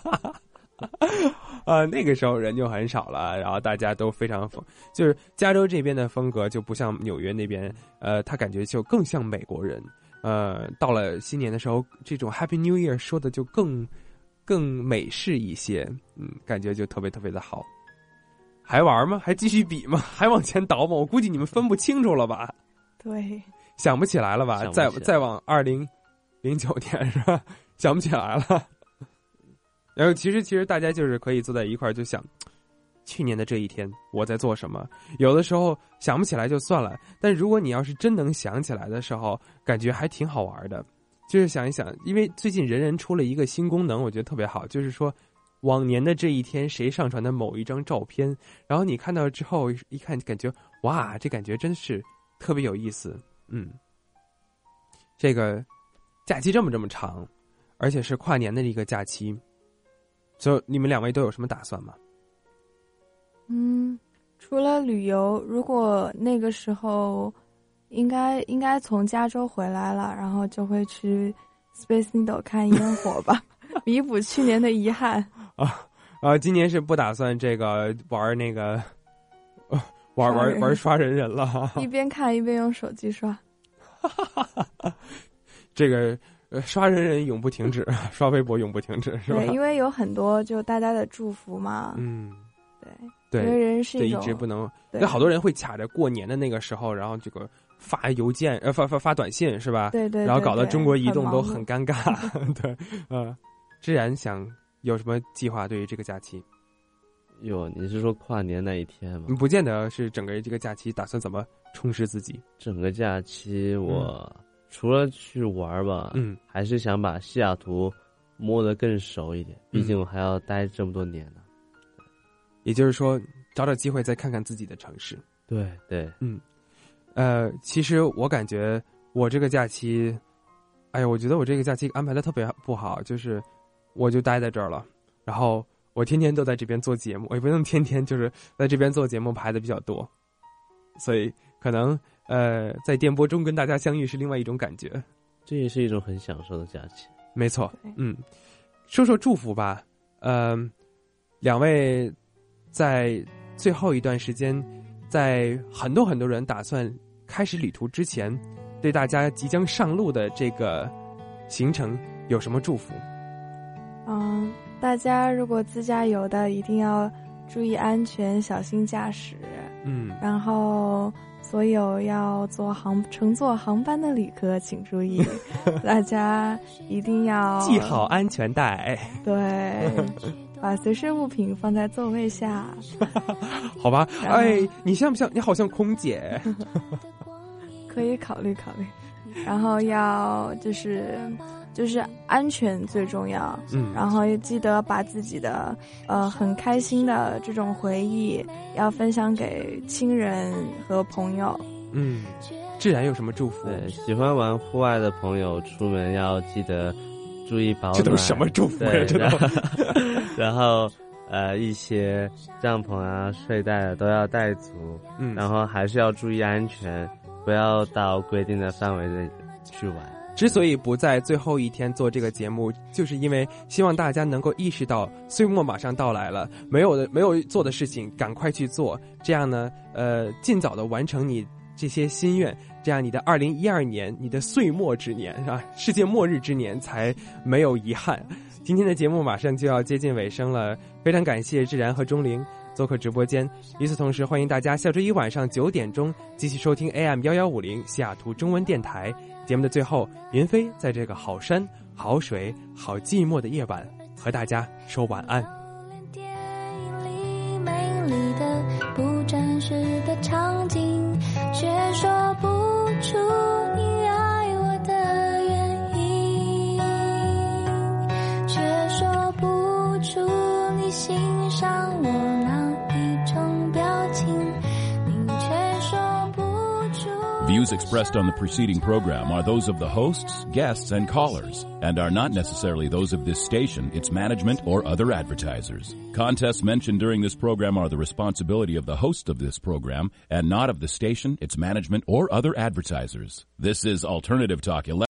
[SPEAKER 3] 啊，那个时候人就很少了，然后大家都非常疯，就是加州这边的风格就不像纽约那边，呃，他感觉就更像美国人。呃，到了新年的时候，这种 Happy New Year 说的就更。更美式一些，嗯，感觉就特别特别的好。还玩吗？还继续比吗？还往前倒吗？我估计你们分不清楚了吧？
[SPEAKER 5] 对，
[SPEAKER 3] 想不起来了吧？再再往二零零九年是吧？想不起来了。然后其实其实大家就是可以坐在一块儿就想，去年的这一天我在做什么？有的时候想不起来就算了，但如果你要是真能想起来的时候，感觉还挺好玩的。就是想一想，因为最近人人出了一个新功能，我觉得特别好，就是说往年的这一天谁上传的某一张照片，然后你看到之后一看感觉哇，这感觉真是特别有意思。嗯，这个假期这么这么长，而且是跨年的一个假期，所以你们两位都有什么打算吗？
[SPEAKER 5] 嗯，除了旅游，如果那个时候应该应该从加州回来了，然后就会去 Space Needle 看烟火吧，弥补去年的遗憾。
[SPEAKER 3] 啊啊！今年是不打算这个玩那个，呃、玩玩玩刷人人了哈。
[SPEAKER 5] 一边看一边用手机刷。
[SPEAKER 3] 这个呃，刷人人永不停止，刷微博永不停止，是吧？
[SPEAKER 5] 对，因为有很多就大家的祝福嘛。
[SPEAKER 3] 嗯，
[SPEAKER 5] 对，
[SPEAKER 3] 对，
[SPEAKER 5] 因为人是一种，
[SPEAKER 3] 一直不能。那好多人会卡着过年的那个时候，然后这个发邮件，呃，发发发短信，是吧？
[SPEAKER 5] 对 对, 对。
[SPEAKER 3] 然后搞得中国移动
[SPEAKER 5] 很
[SPEAKER 3] 都很尴尬。对，呃，自然想有什么计划对于这个假期？
[SPEAKER 4] 哟，你是说跨年那一天吗？
[SPEAKER 3] 不见得是整个这个假期，打算怎么充实自己？
[SPEAKER 4] 整个假期我。嗯除了去玩吧，
[SPEAKER 3] 嗯，
[SPEAKER 4] 还是想把西雅图摸得更熟一点，毕竟我还要待这么多年呢。
[SPEAKER 3] 也就是说，找找机会再看看自己的城市。
[SPEAKER 4] 对对，
[SPEAKER 3] 嗯，呃，其实我感觉我这个假期，哎呀，我觉得我这个假期安排的特别不好，就是我就待在这儿了，然后我天天都在这边做节目，我也不能天天就是在这边做节目排的比较多，所以可能。呃，在电波中跟大家相遇是另外一种感觉，
[SPEAKER 4] 这也是一种很享受的假期。
[SPEAKER 3] 没错，嗯，说说祝福吧。呃，两位在最后一段时间，在很多很多人打算开始旅途之前，对大家即将上路的这个行程有什么祝福？
[SPEAKER 5] 嗯，大家如果自驾游的，一定要注意安全，小心驾驶。
[SPEAKER 3] 嗯，
[SPEAKER 5] 然后。所有要坐航乘坐航班的旅客请注意，大家一定要
[SPEAKER 3] 系好安全带。
[SPEAKER 5] 对，把随身物品放在座位下。
[SPEAKER 3] 好吧，哎，你像不像？你好像空姐。
[SPEAKER 5] 可以考虑考虑。然后要就是就是安全最重要，
[SPEAKER 3] 嗯，
[SPEAKER 5] 然后也记得把自己的呃很开心的这种回忆要分享给亲人和朋友。
[SPEAKER 3] 嗯，自然有什么祝福？
[SPEAKER 4] 对，喜欢玩户外的朋友出门要记得注意保暖。
[SPEAKER 3] 这都是什么祝福呀？
[SPEAKER 4] 对，然后然后呃一些帐篷啊、睡袋啊都要带足，
[SPEAKER 3] 嗯，
[SPEAKER 4] 然后还是要注意安全，不要到规定的范围内去玩。
[SPEAKER 3] 之所以不在最后一天做这个节目，就是因为希望大家能够意识到岁末马上到来了，没有的没有做的事情赶快去做，这样呢，呃，尽早的完成你这些心愿，这样你的二零一二年，你的岁末之年是吧？世界末日之年才没有遗憾。今天的节目马上就要接近尾声了，非常感谢志然和钟灵做客直播间。与此同时，欢迎大家下周一晚上九点钟继续收听 A M 一一五零西雅图中文电台。节目的最后，云飞在这个好山好水好寂寞的夜晚和大家说晚安。
[SPEAKER 9] 电影里美丽的不真实的场景，却说不出你爱我的原因，却说不出你欣赏我哪一种表情，你却说不出。
[SPEAKER 10] Views expressed on the preceding program are those of the hosts, guests, and callers, and are not necessarily those of this station, its management, or other advertisers. Contests mentioned during this program are the responsibility of the host of this program, and not of the station, its management, or other advertisers. This is Alternative Talk eleven.